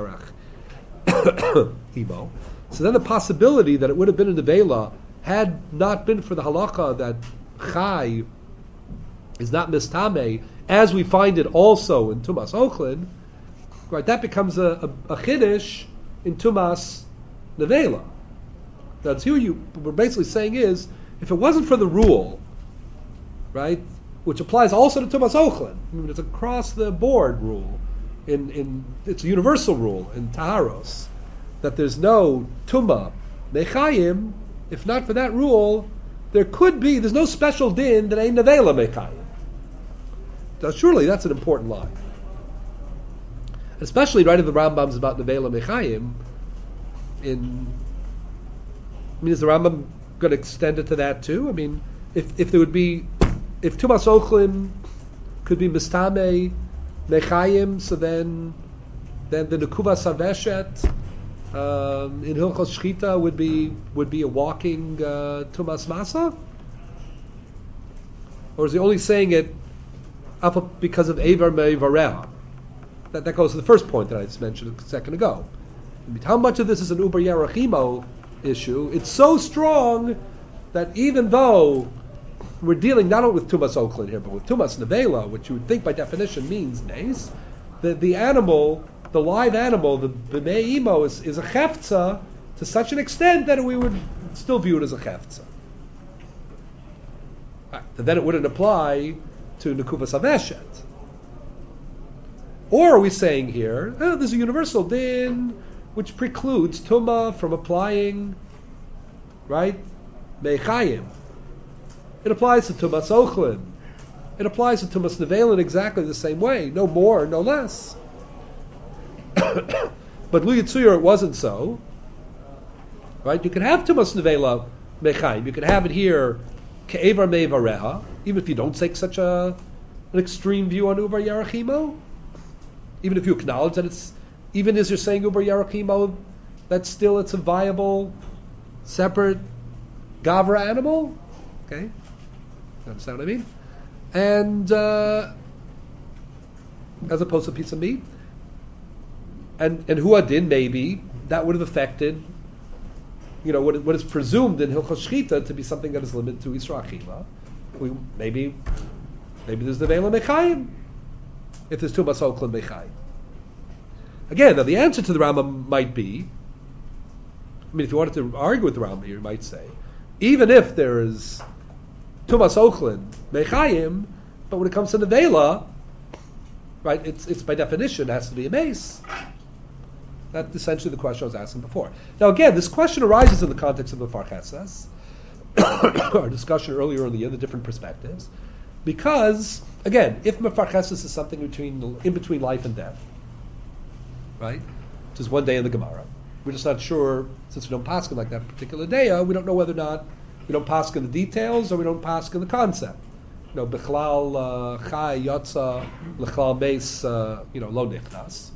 yerach imo, so then the possibility that it would have been in the nevela had not been for the halacha that chai is not mistame, as we find it also in tumas ochlin, right? That becomes a, a, a chiddush in tumas nevela. That's here. You what we're basically saying is, if it wasn't for the rule, right, which applies also to tumas ochlin, I mean, it's a across the board rule, in in it's a universal rule in taharos, that there's no tuma mechayim. If not for that rule, there could be, there's no special din that ain't nevela mechayim. Now, surely that's an important line. Especially right in the Rambam's about nevela mechayim. In, I mean, is the Rambam going to extend it to that too? I mean, if if there would be, if Tumas Ochlin could be mistame mechayim, so then then the Nekuvas Haveshet um, in Hilchos Shchita would be would be a walking uh, Tumas Masa? Or is he only saying it up because of Eivar Me'Vareha? That that goes to the first point that I just mentioned a second ago. I mean, how much of this is an Uber Yerachimo issue? It's so strong that even though we're dealing not only with Tumas Ochlin here, but with Tumas Nevela, which you would think by definition means Nes, the, the animal, the live animal, the B'mei Imo, is, is a Chefza to such an extent that we would still view it as a Chefza. Right. And then it wouldn't apply to Nekuvas Haveshet. Or are we saying here, oh, there's a universal din which precludes Tumah from applying, right, Mechayim. It applies to Tumas Ochlin. It applies to Tumas Nevela in exactly the same way, no more, no less. But Lu Yitzuyur, it wasn't so. Right? You can have Tumas Nevela Mechayim. You can have it here, Ke'evar Me'vareha, even if you don't take such a an extreme view on Ubar Yarachimo. Even if you acknowledge that it's, even as you're saying Ubar Yarachimo, that still it's a viable, separate Gavra animal. Okay? You understand what I mean? And uh, as opposed to a piece of meat. And and Huadin, maybe, that would have affected, you know, what, what is presumed in Hilchos Shchita to be something that is limited to Yisra Achila. We, maybe, maybe there's the Nevela Mechayim, if there's Tumas Ochlin Mechayim. Again, now the answer to the Rambam might be, I mean, if you wanted to argue with the Rambam, you might say, even if there is Tumas Ochlin Mechayim, but when it comes to Nevela, right, it's it's by definition it has to be a mace. That's essentially the question I was asking before. Now again, this question arises in the context of the Farchesses, our discussion earlier in the year, the different perspectives, because again, if Mefarcheses is something between in between life and death, right, which is one day in the Gemara, we're just not sure, since we don't paskin like that particular day, we don't know whether or not we don't paskin the details or we don't paskin the concept. You know, Bechlal Chai Yotza Lechlal Beis, you know, Lo Nichnas.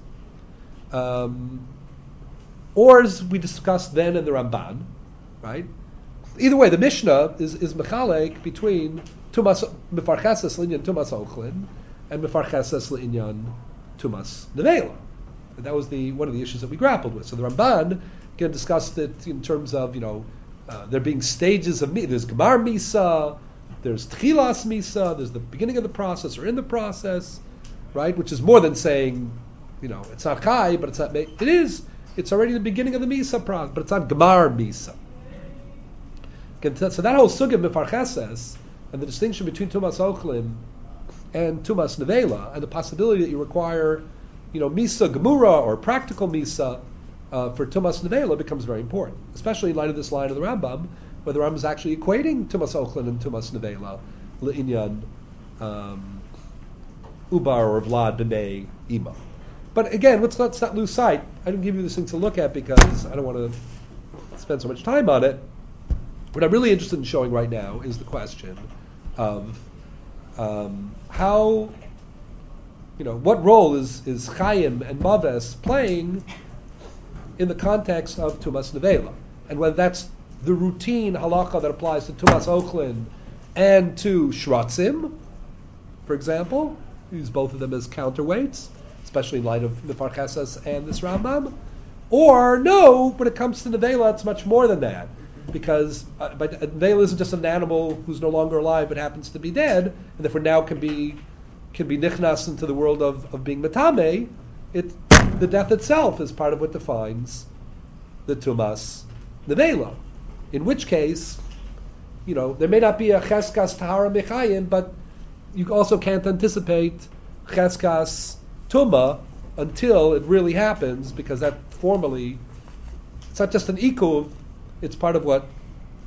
Um, or as we discussed then in the Ramban, right? Either way, the Mishnah is is mechalek between Tumas Mefarcheses Linyan Tumas Ochlin and Mefarcheses Linyan Tumas Nevela. And that was the one of the issues that we grappled with. So the Ramban again discussed it in terms of, you know, uh, there being stages of Misa. There's Gemar Misa, there's Tchilas Misa, there's the beginning of the process or in the process, right? Which is more than saying, you know, it's not Chai, but it's not, it is, it's already the beginning of the Misa process, but it's not Gemar Misa. Again, so that whole sugya Mefarcheses and the distinction between Tumas Ochlin and Tumas Nevela and the possibility that you require, you know, Misa Gemura or practical Misa uh, for Tumas Nevela becomes very important, especially in light of this line of the Rambam, where the Rambam is actually equating Tumas Ochlin and Tumas Nevela Le'inyan um, Ubar or Vlad B'nei Ima. But again, let's, let's not lose sight. I didn't give you this thing to look at because I don't want to spend so much time on it. What I'm really interested in showing right now is the question of um, how, you know, what role is, is Chaim and Maves playing in the context of Tumas Nevela, and whether that's the routine halacha that applies to Tumas Ochlin and to Shratzim, for example, use both of them as counterweights, especially in light of Mefarcheses and this Rambam, or no, when it comes to Nevela, it's much more than that. Because uh, but Nevela isn't just an animal who's no longer alive but happens to be dead, and therefore now can be can be nichnas into the world of, of being metame. It the death itself is part of what defines the tumas Nevela. In which case, you know, there may not be a cheskas tahara mechayim, but you also can't anticipate cheskas tuma until it really happens, because that formally, it's not just an ikuv. It's part of what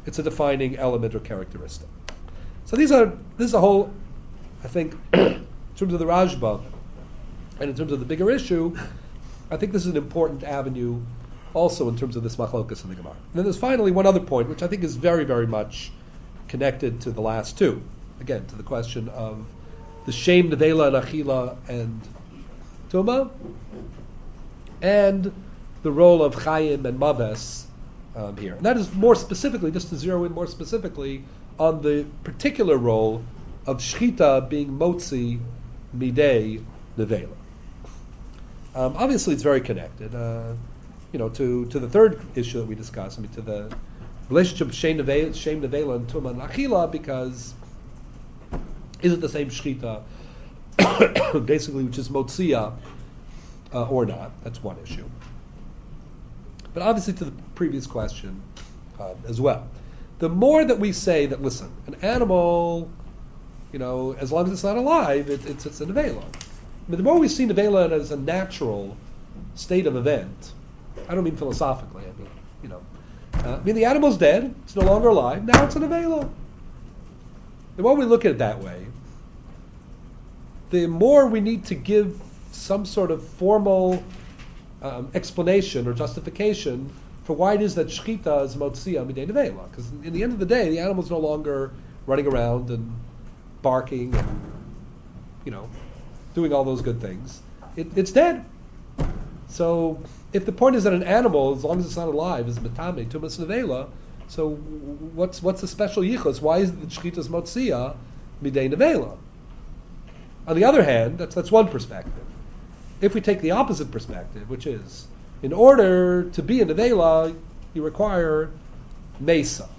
it's a defining element or characteristic. So these are this is a whole, I think, in terms of the Rashba, and in terms of the bigger issue, I think this is an important avenue also in terms of this machlokas in the Gemara. And then there's finally one other point, which I think is very, very much connected to the last two. Again, to the question of the Shem, Nevela, and Achila, and Tuma, and the role of Chayim and Maves um, here. And that is more specifically, just to zero in more specifically, on the particular role of Shchita being Motzi Midei Nevela. Um, obviously, it's very connected, uh, you know, to, to the third issue that we discussed. I mean, to the relationship of Shem Nevela, Shem Nevela and Tuma and Achila, because is it the same Shchita, basically, which is Motzia, uh, or not? That's one issue. But obviously, to the previous question uh, as well. The more that we say that, listen, an animal, you know, as long as it's not alive, it, it's it's a nevela. But the more we see nevela as a natural state of event, I don't mean philosophically. I mean, you know, uh, I mean the animal's dead; it's no longer alive. Now it's a nevela. The more we look at it that way, the more we need to give some sort of formal um, explanation or justification for why it is that shchita is motzia midei nevela. Because in the end of the day, the animal's no longer running around and barking and, you know, doing all those good things. It, it's dead. So if the point is that an animal, as long as it's not alive, is metame tumas nevela, so what's what's the special yichus? Why is it that shchita is motzia midei nevela? On the other hand, that's that's one perspective. If we take the opposite perspective, which is, in order to be a nevela, you require mesa.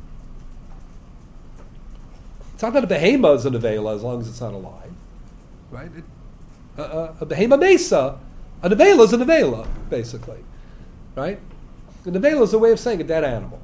It's not that a behema is a nevela as long as it's not alive, right? It, uh, uh, a behema mesa, a nevela is a nevela, basically, right? A nevela is a way of saying a dead animal.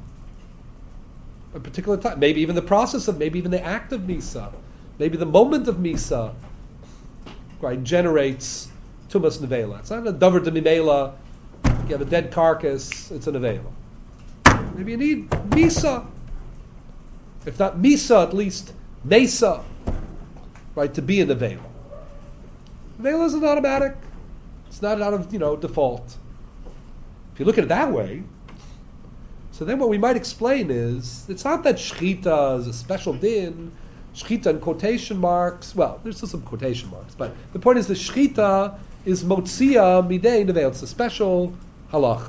A particular time, maybe even the process of, maybe even the act of misa, maybe the moment of misa, right, generates tumas nevela. It's not a davar de mimela. You have a dead carcass, it's a nevela. Maybe you need misa. If not misa, at least mesa, right, to be a nevela. Nevela isn't automatic. It's not out of, you know, default. If you look at it that way, so then what we might explain is, it's not that shchita is a special din, shchita in quotation marks, well, there's still some quotation marks, but the point is the shchita is motzia midei nevela. It's a special halacha.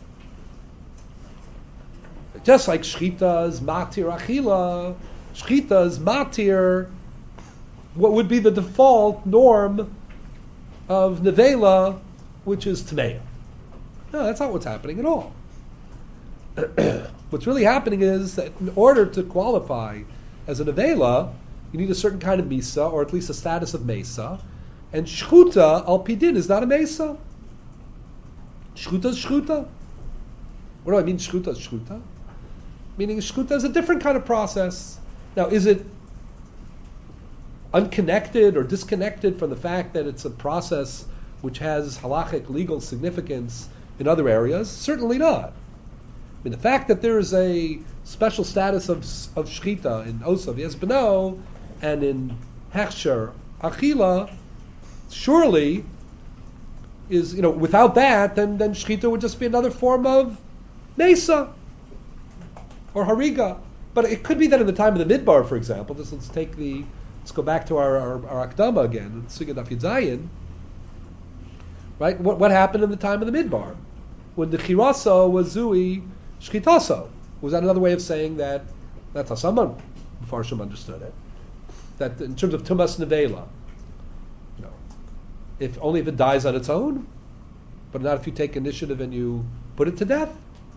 Just like shchita is matir achila, shchita is matir what would be the default norm of nevela, which is tmeya. No, that's not what's happening at all. What's really happening is that in order to qualify as a nevela, you need a certain kind of misa, or at least a status of mesa, and shchuta al pidin is not a mesa. Shchuta is shchuta. What do I mean shchuta is shchuta? Meaning shchuta is a different kind of process. Now, is it unconnected or disconnected from the fact that it's a process which has halachic legal significance in other areas? Certainly not. I mean, the fact that there is a special status of of shchita in Osav Yezbeno and in Hechsher Achila, surely is, you know, without that, then then shchita would just be another form of mesa or hariga. But it could be that in the time of the midbar, for example, just let's take the let's go back to our our, our akdama again, Sugya Daf Yud Zayin, right? What what happened in the time of the midbar when the chirasa was zui shchitaso? Was that another way of saying that? That's how someone Farshim understood it. That in terms of tumas nevela, you know, if only if it dies on its own, but not if you take initiative and you put it to death.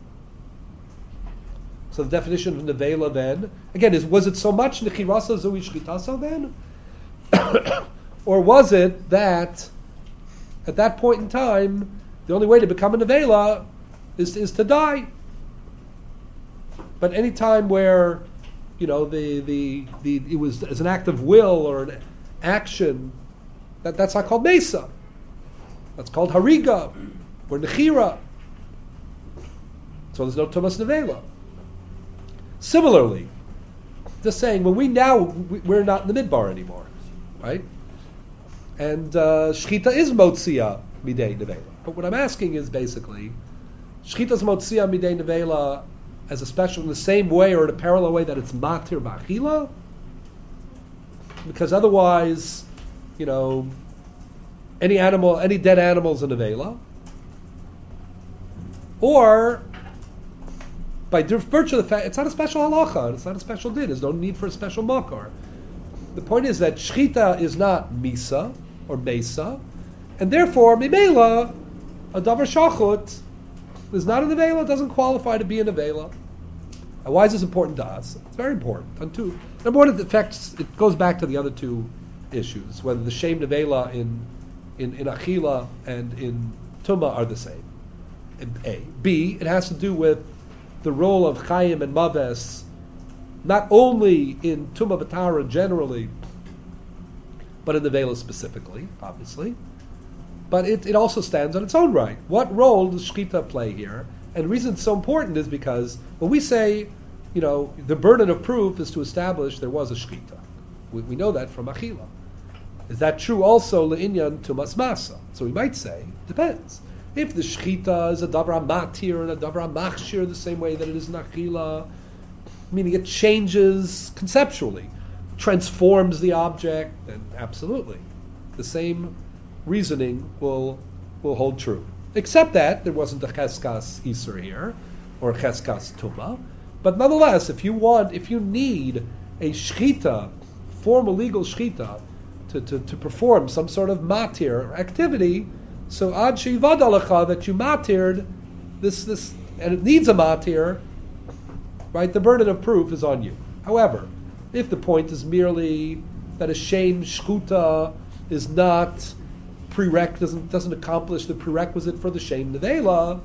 So the definition of nevela then, again, is was it so much nechirasa zui shchitaso then? Or was it that at that point in time, the only way to become a nevela is, is to die? But any time where, you know, the, the the it was as an act of will or an action, that, that's not called mesa. That's called hariga or nechira. So there's no tumas nevela. Similarly, just saying, when we now, we- we're not in the midbar anymore, right? And uh, shchita is motzia midei nevela. But what I'm asking is basically, shchita is motzia midei nevela as a special in the same way or in a parallel way that it's matir ba'achila? Because otherwise, you know, any animal, any dead animal is a nevela. Or, by virtue of the fact, it's not a special halacha, it's not a special din, there's no need for a special makar. The point is that shchita is not misa or mesa, and therefore, mimela, a davar shachut, is not a nevela, doesn't qualify to be a nevela. Now, why is this important to us? It's very important. On two, number one, it affects, it goes back to the other two issues, whether the shem nevela in, in, in achila and in tumah are the same. A. B, it has to do with the role of chayim and maves, not only in tumah v'tara generally, but in the vela specifically, obviously. But it, it also stands on its own right. What role does shchita play here? And the reason it's so important is because when we say, you know, the burden of proof is to establish there was a shchita. We, we know that from achila. Is that true also le'inyan tumas masa? So we might say, depends. If the shchita is a davar matir and a davar machshir the same way that it is in achila, meaning it changes conceptually, transforms the object, then absolutely, the same reasoning will will hold true. Except that there wasn't a cheskas isur here, or a cheskas tuma. But nonetheless, if you want, if you need a shchita, formal legal shchita, to, to, to perform some sort of matir activity, so ad she'ivad alecha that you matired this this, and it needs a matir, right? The burden of proof is on you. However, if the point is merely that a shem shchuta is not prereq doesn't doesn't accomplish the prerequisite for the shem nevela,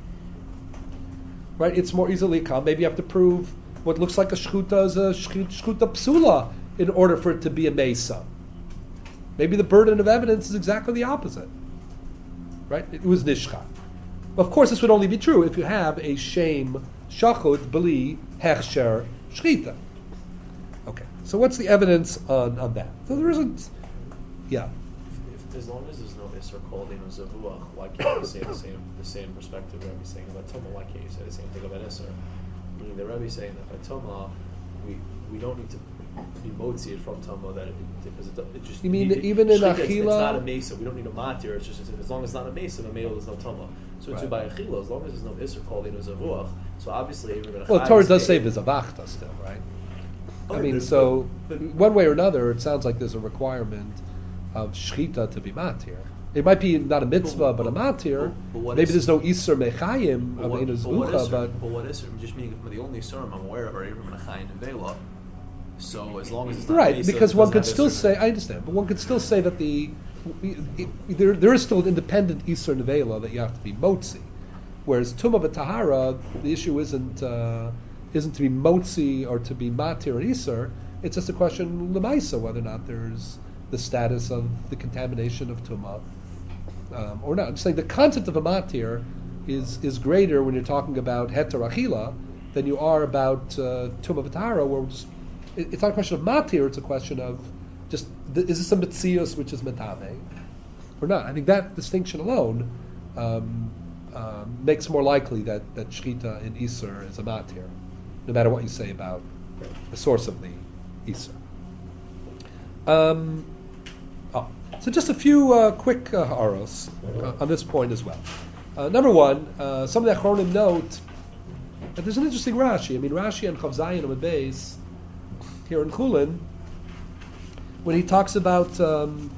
right? It's more easily come. Maybe you have to prove what looks like a shchuta is a shchuta psula in order for it to be a mesa. Maybe the burden of evidence is exactly the opposite. Right? It was nishcha. Of course, this would only be true if you have a shem shachut beli hechsher shchita. Okay, so what's the evidence on, on that? So there isn't, yeah. If, as long as there's no isser called in zavuach, why can't you say the same the same perspective Rebbe is saying about tumah? Why can't you say the same thing about isser? Meaning the Rebbe is saying that by tumah, we we don't need to be motzi from tumah that it, because it, it just. You mean it, even in achila? achila? It's not a mesa. We don't need a matir. It's just as long as it's not a mesa, the male is no tumah. So Right. too by achila, as long as there's no isser called in zavuach, so obviously we're going to. Well, the Torah does say v'zavachta still, right? I mean, so but, but, one way or another, it sounds like there's a requirement of shchita to be matir. It might be not a mitzvah, but, but a matir. But, but what Maybe is, there's no isur mechayim of what, ein but, what zucha, is, but but what is just meaning the only surim I'm aware of are Abraham and Chaim and Vela. So as long as it's not right, Mesa, because it one doesn't could have still Isser. say, I understand, but one could still say that the there there is still an independent isur nevela that you have to be motzi, whereas tumah v'tahara, the issue isn't uh, isn't to be motzi or to be matir or isur. It's just a question lemaisa whether or not there's the status of the contamination of tumah um, or not. I'm saying the concept of a matir is is greater when you're talking about heter achila than you are about uh, tumah v'tahara, where we're just, it, it's not a question of matir, it's a question of just th- is this a mitzios which is metame or not. I think that distinction alone um, uh, makes more likely that, that shchita in isur is a matir, no matter what you say about the source of the isur. Um, oh, so just a few uh, quick uh, ha'aros uh, on this point as well. Uh, number one, uh, some of the Achronim note that there's an interesting Rashi. I mean, Rashi and Chav Zayin on the base here in Chulin, when he talks about um,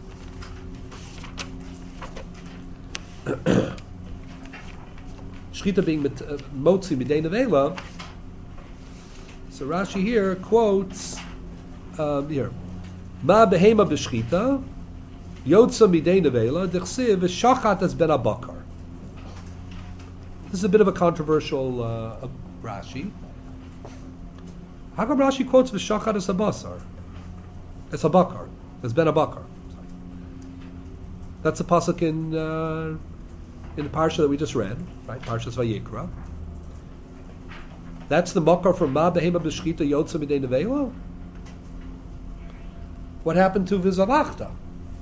shchita being mit, uh, motzi midei nevela. So Rashi here quotes um, here, Ma behema b'shchita yotza midei nevela dechsiv v'shachat as ben abakar. This is a bit of a controversial uh, Rashi. How come Rashi quotes v'shachat as abasar? As abakar, as ben abakar. That's a pasuk in uh, in the parsha that we just read, right? Parshas Vayikra. That's the makar for ma behema b'shchita yotza midei nevela? What happened to v'zavachta?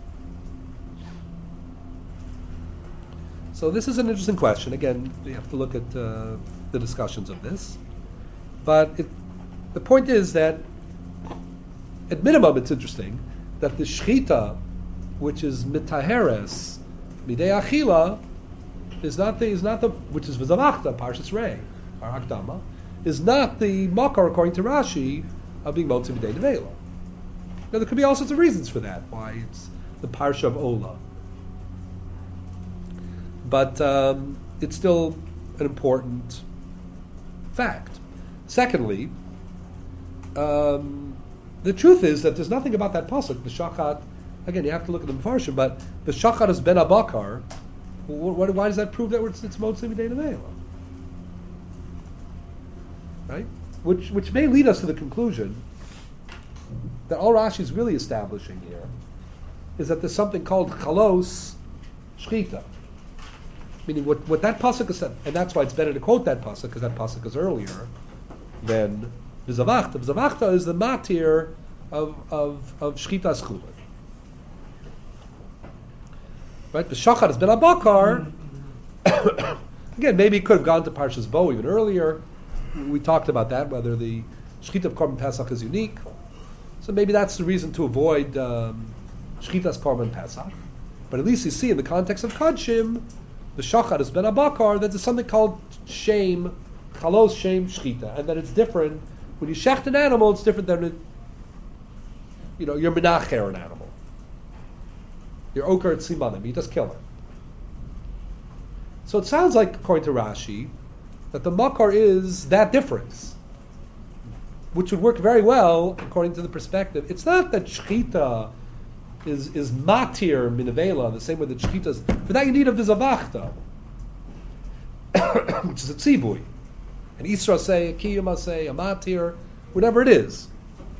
So this is an interesting question. Again, we have to look at uh, the discussions of this. But it, the point is that, at minimum, it's interesting that the shchita, which is mitaheres midei achila, is not the is not the which is v'zavachta parshas rei our hakdama, is not the makar according to Rashi of being motzi midei nevela. Now there could be all sorts of reasons for that why it's the parsha of Ola. But um, it's still an important fact. Secondly, um, the truth is that there's nothing about that pasuk, the shachat. Again, you have to look at the Mefarshim, but the shachat is ben abakar. Wh- why does that prove that it's, it's motzi midei nevela? Right? Which which may lead us to the conclusion that all Rashi is really establishing here is that there's something called chalos shchita. Meaning what, what that pasuk is said, and that's why it's better to quote that pasuk, because that pasuk is earlier than v'zavachta. V'zavachta is the matir of of of shchitas chulin. Right? The shachat has been abakar. Again, maybe it could have gone to Parshas Bo even earlier. We talked about that, whether the shchita of Korban Pesach is unique. So maybe that's the reason to avoid um, shchitas Korban Pesach. But at least you see in the context of Kadshim, the shachat has been abakar, that there's something called shame, chalos shame shchita, and that it's different. When you shecht an animal, it's different than, it, you know, you're menacher an animal. You're oker at simanim, you just kill it. So it sounds like, according to Rashi, that the makar is that difference, which would work very well according to the perspective. It's not that shchita is is matir minavela, the same way that shchita is. For that you need a vizavachta, which is a tzivui. An isra say, a kiyama say, a matir, whatever it is.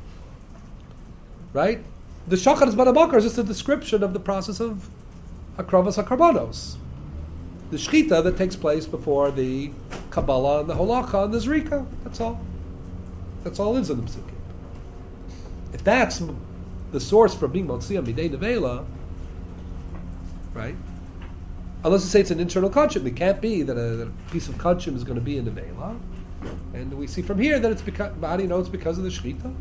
Right? The shachat is banabakar is just a description of the process of akravas hakarbanos. The shchita that takes place before the Kabbalah and the holacha and the zrika. That's all. That's all it is in the psukim. If that's the source for being motziyah midei nevela, right? Unless you say it's an internal kachim, it can't be that a, that a piece of kachim is going to be in nevela. And we see from here that it's because, how do you know it's because of the shchita?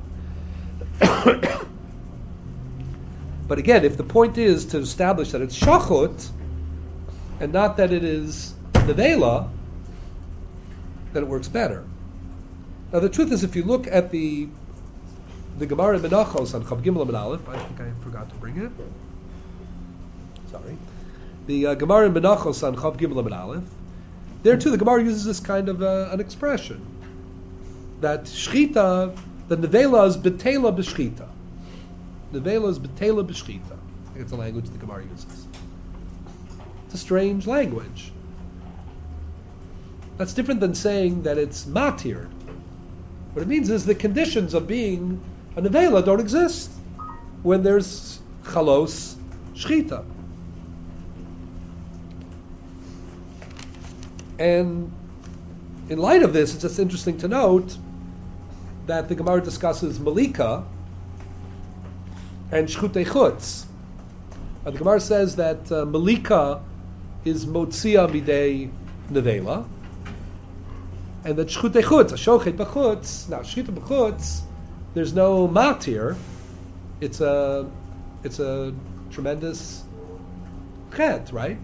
But again, if the point is to establish that it's shachut, and not that it is nevela, then it works better. Now the truth is, if you look at the the Gemara in Menachos on Chav Gimel and Aleph, I think I forgot to bring it. Sorry. The uh, Gemara in Menachos on Chav Gimel and Aleph, there too the Gemara uses this kind of uh, an expression that shchita, the nevela is betela b'shchita. Nevela is betela b'shchita. I think it's the language the Gemara uses. It's a strange language. That's different than saying that it's matir. What it means is the conditions of being a nevela don't exist when there's chalos shchita. And in light of this, it's just interesting to note that the Gemara discusses malika and shchutei chutz. Uh, the Gemara says that uh, malika is motzia midei nevela, and that shchutei chutz, a shochet b'chutz. Now, shchita b'chutz, there's no matir. It's a, it's a tremendous chet, right?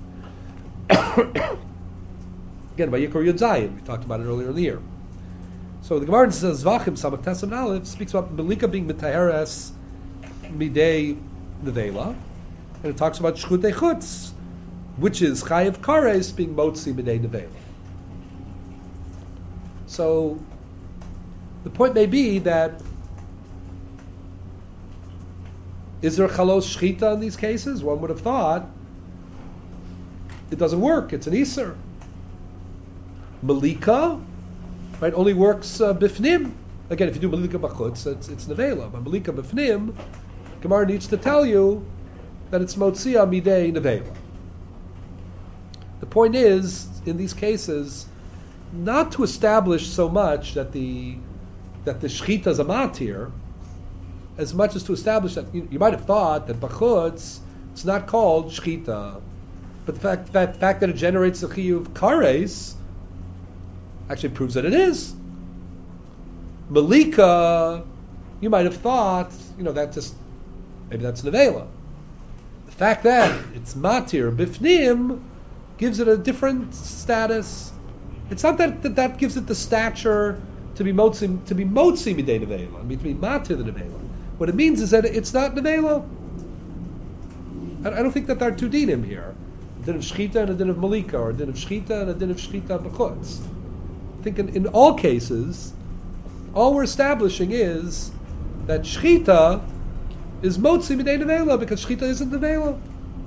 Again, by Yikor Yud Zayin, we talked about it earlier in the year. So the Gemara says Zvachim Samach Tesam Aleph speaks about malika being mitaheres midei nevela, and it talks about shchutei chutz, which is chayiv kares being motzi midei nevela. So the point may be that is there chalos shchita in these cases? One would have thought it doesn't work. It's an iser. Malika, right, only works uh, bifnim. Again, if you do malika b'chutz, it's, it's nevela. But malika bifnim, Gemara needs to tell you that it's motzia midei nevela. The point is, in these cases, not to establish so much that the that the shchita is a matir, as much as to establish that you, you might have thought that b'chutz it's not called shchita, but the fact that fact that it generates the chiyuv kares actually proves that it is. Malika, you might have thought, you know, that just maybe that's nevela. The fact that it's matir bifnim gives it a different status. It's not that that, that gives it the stature to be motzi to be motzi midei nevela, I mean to be matir the nevela. What it means is that it's not nevela. I, I don't think that there are two dinim here: a din of shchita and a din of malika, or a din of shchita and a din of shchita b'chutz. I think in, in all cases, all we're establishing is that shchita is motzi midei nevela because shchita isn't nevela.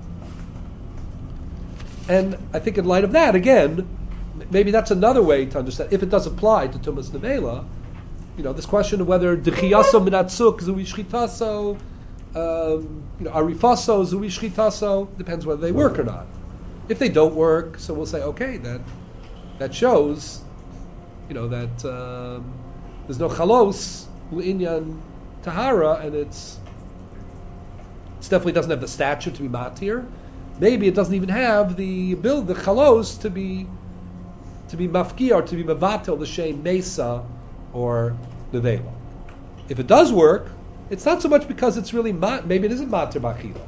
And I think in light of that, again, maybe that's another way to understand, if it does apply to Tumas Nevela, you know, this question of whether Dechiyaso Minatzuk Zui Shchitaso, um, you know, Arifaso Zui Shchitaso, depends whether they work or not. If they don't work, so we'll say, okay, that that shows, you know, that um, there's no chalos L'inyan Tahara, and it's it definitely doesn't have the stature to be matir. Maybe it doesn't even have the build the chalos to be to be mafki or to be mavatel the shem mesa or nevela. If it does work, it's not so much because it's really mat. Maybe it isn't matir b'achila,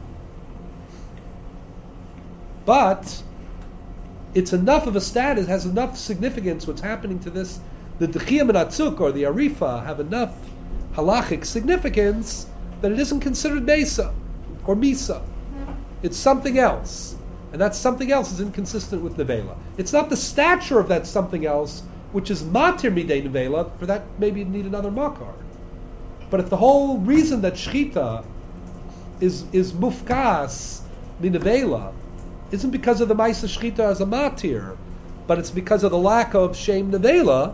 but it's enough of a status, has enough significance. What's happening to this, the dechiyam and atzuk or the arifa have enough halachic significance that it isn't considered mesa or misa. It's something else. And that something else is inconsistent with nevela. It's not the stature of that something else, which is matir midei nevela. For that, maybe you need another makar. But if the whole reason that shchita is is mufkas min nevela isn't because of the ma'isa shchita as a matir, but it's because of the lack of shem nevela,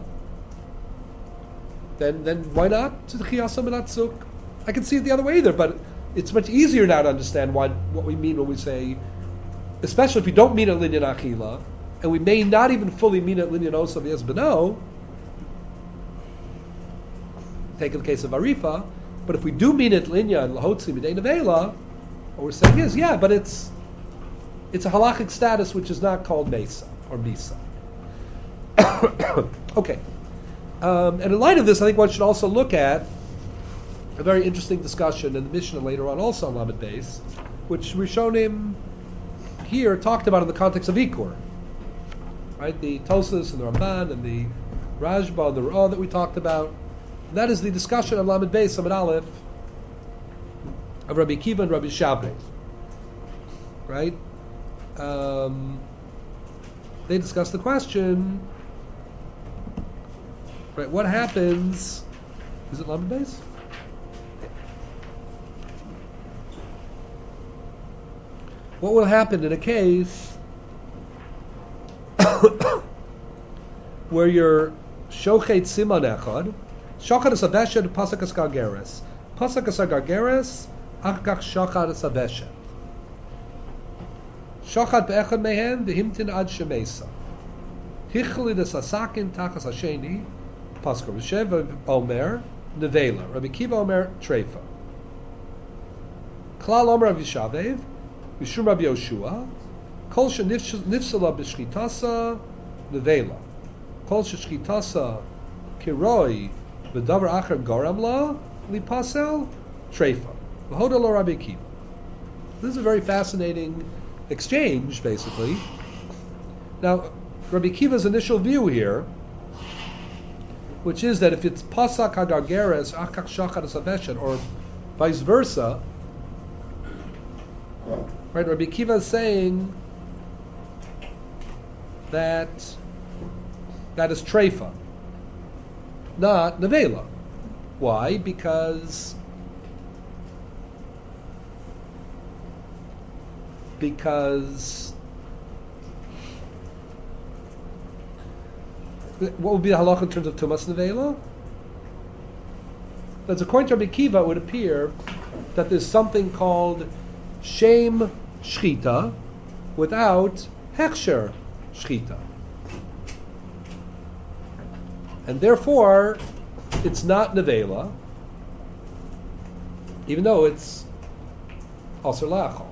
then then why not to the chiyasa menatzuk? I can see it the other way either, but it's much easier now to understand what what we mean when we say, especially if we don't mean it linyan achila, and we may not even fully mean it linyan osav yes beno, take the case of arifa, but if we do mean it linyan lahotzi midei nevela, what we're saying is, yeah, but it's it's a halachic status which is not called mesa or misa. Okay. Um, and in light of this, I think one should also look at a very interesting discussion in the Mishnah later on, also on Lamed Beis, which Rishonim here talked about in the context of Ikur. Right? The Tosas and the Ramban and the Rajba and the Ra'ah that we talked about. And that is the discussion on Lamed Beis, Lamed Aleph, of Rabbi Akiva and Rabbi Shabbos. Right? Um, they discussed the question, right, what happens, is it Lamed Beis? What will happen in a case where you're shochet siman echad, shochet es aveshet, pasuk es gargeres, pasuk es gargeres, ach kach shochet es aveshet, shochet be'echad mehen v'himtin ad shemesa, hichlid es asakin tachas hasheni, pasuk Rishev omer nevela, Rabbi Akiva omer treifa, klal omer Rabbi Shavev, Mishum Rabbi Yoshua, Kol Nifsala B'Shchitasa Nevela, Kol Shchitasa Kiroi V'Davar Acher Garamla Lipasel Treifa, V'Hoda Lo Rabbi Akiva. This is a very fascinating exchange, basically. Now, Rabbi Akiva's initial view here, which is that if it's Pasak Hagargeres Achak Shachar Saveshet, or vice versa, right, Rabbi Akiva is saying that that is treifa, not nevela. Why? Because because what would be the halacha in terms of tumas nevela? That's according to Rabbi Akiva, it would appear that there's something called shame shchita without hechsher shchita. And therefore, it's not nevela, even though it's aser la'achal.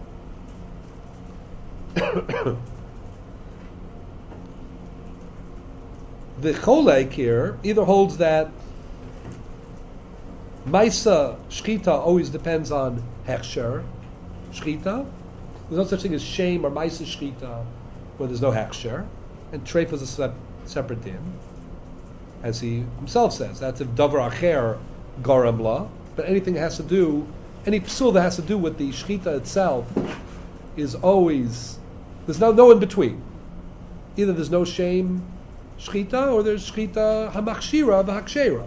The cholek here either holds that Maisa Shchita always depends on Hechsher Shchita. There's no such thing as shame or Maisa Shchita where there's no Hechsher. And Treif is a sep- separate din, as he himself says. That's if Davar Acher Garam La. But anything that has to do, any psul that has to do with the Shchita itself is always, there's no, no in between. Either there's no shame Shchita or there's Shchita Hamachshira V'Hakshera.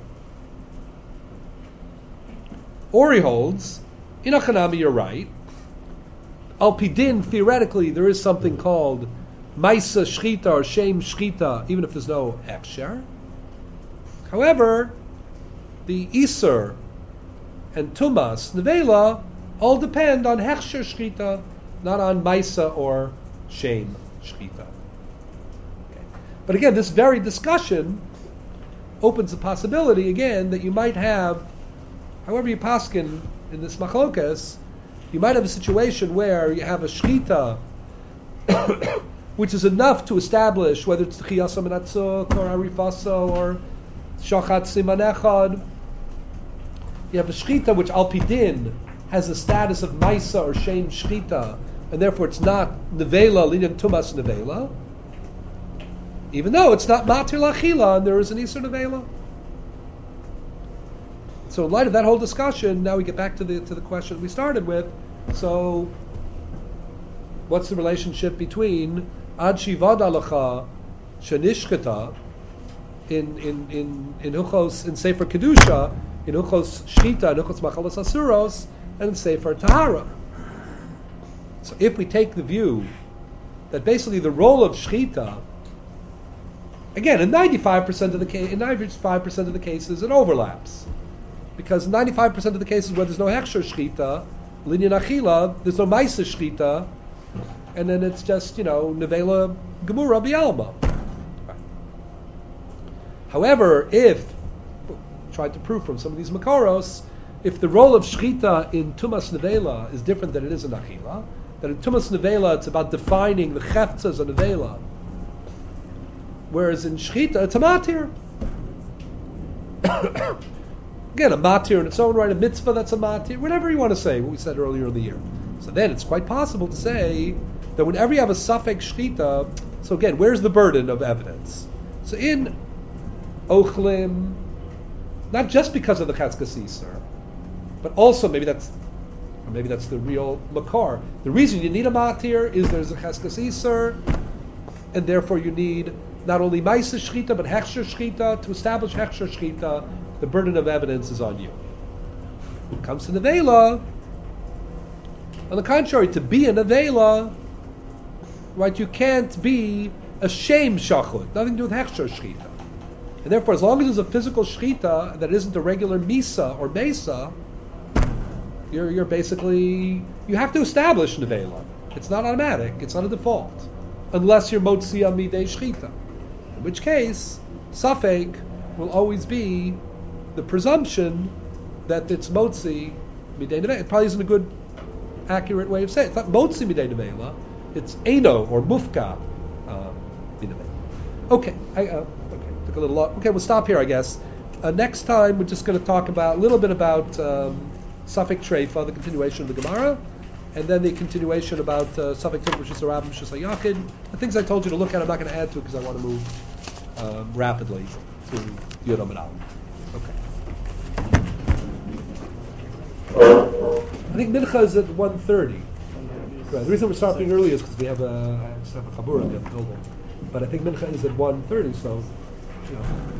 Or he holds, in Achanami you're right, Al Pidin, theoretically, there is something called Maisa Shchita or Shame Shchita, even if there's no Hechsher. However, the Iser and Tumas, Nevela, all depend on Hechsher Shchita, not on Maisa or Shame Shchita. Okay. But again, this very discussion opens the possibility, again, that you might have, however you paskin in this machlokas, you might have a situation where you have a shchita which is enough to establish whether it's tchiyasa menatzuk or arifasa or shachat siman echad. You have a shchita which al pidin has the status of maisa or shame shchita, and therefore it's not nevela, linyan tumas nevela, even though it's not matir lachila and there is an isur nevela. So in light of that whole discussion, now we get back to the to the question we started with. So, what's the relationship between ad shivad alacha shenishkata in in in in Huchos in Sefer Kedusha, in Huchos Shchita, in Huchos Machalos Asuros, and in Sefer Tahara? So if we take the view that basically the role of Shchita, again, in ninety-five percent of the case, in ninety-five percent of the cases, it overlaps. Because ninety-five percent of the cases where there's no Hechsher Shchita, Linyan Achila, there's no Maisa Shchita, and then it's just, you know, Nevela Gemura Bialma. Right. However, if, tried to prove from some of these Makaros, if the role of Shchita in Tumas Nevela is different than it is in Achila, that in Tumas Nevela it's about defining the Cheftzas of Nevela, whereas in Shchita it's a Matir. Again, a matir in its own right, a mitzvah that's a matir, whatever you want to say, what we said earlier in the year. So then it's quite possible to say that whenever you have a safek shchita, so again, where's the burden of evidence? So in Ochlim, not just because of the Chatzkas Iser, but also maybe that's or maybe that's the real makar. The reason you need a matir is there's a Chatzkas Iser, and therefore you need not only Maisa Shchita, but Hechsher Shchita. To establish Hechsher Shchita, the burden of evidence is on you. When it comes to Nevela, on the contrary, to be a Nevela, right, you can't be a shame Shachut, nothing to do with Hechsher Shchita. And therefore, as long as there's a physical Shchita that isn't a regular Misa or Mesa, you're, you're basically, you have to establish Nevela. It's not automatic, it's not a default, unless you're Motzia Midei Shchita. In which case, Safek will always be the presumption that it's Motzi Midei Nevela. It probably isn't a good, accurate way of saying it. It's not Motzi Midei Nevela, it's Eino or Mufka uh, Midei Nevela. Okay, I, uh, okay, took a little long. Okay, we'll stop here, I guess. Uh, next time, we're just going to talk about a little bit about um, Safek Treifa, the continuation of the Gemara, and then the continuation about uh, Safek Treifa, which is a Rabbim, which is a Yachid. The things I told you to look at, I'm not going to add to it because I want to move um, rapidly to Yodam and Aleph. Okay. I think Mincha is at one thirty. Right. The reason we're starting early is because we have a, I just have a Chabura in the building. But I think Mincha is at one thirty, so, you know.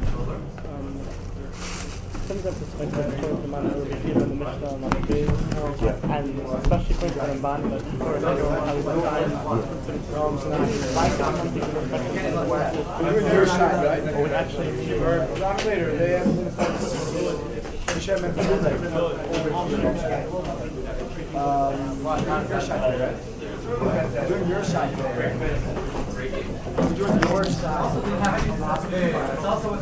Sometimes it's like that point the man over here in the Mishnah and on the day, and especially point to Ramban, but before I go on, I was going to your side, right? Or would actually be later, they have Hashem and um, your side, right? Doing your side, right? Doing your side.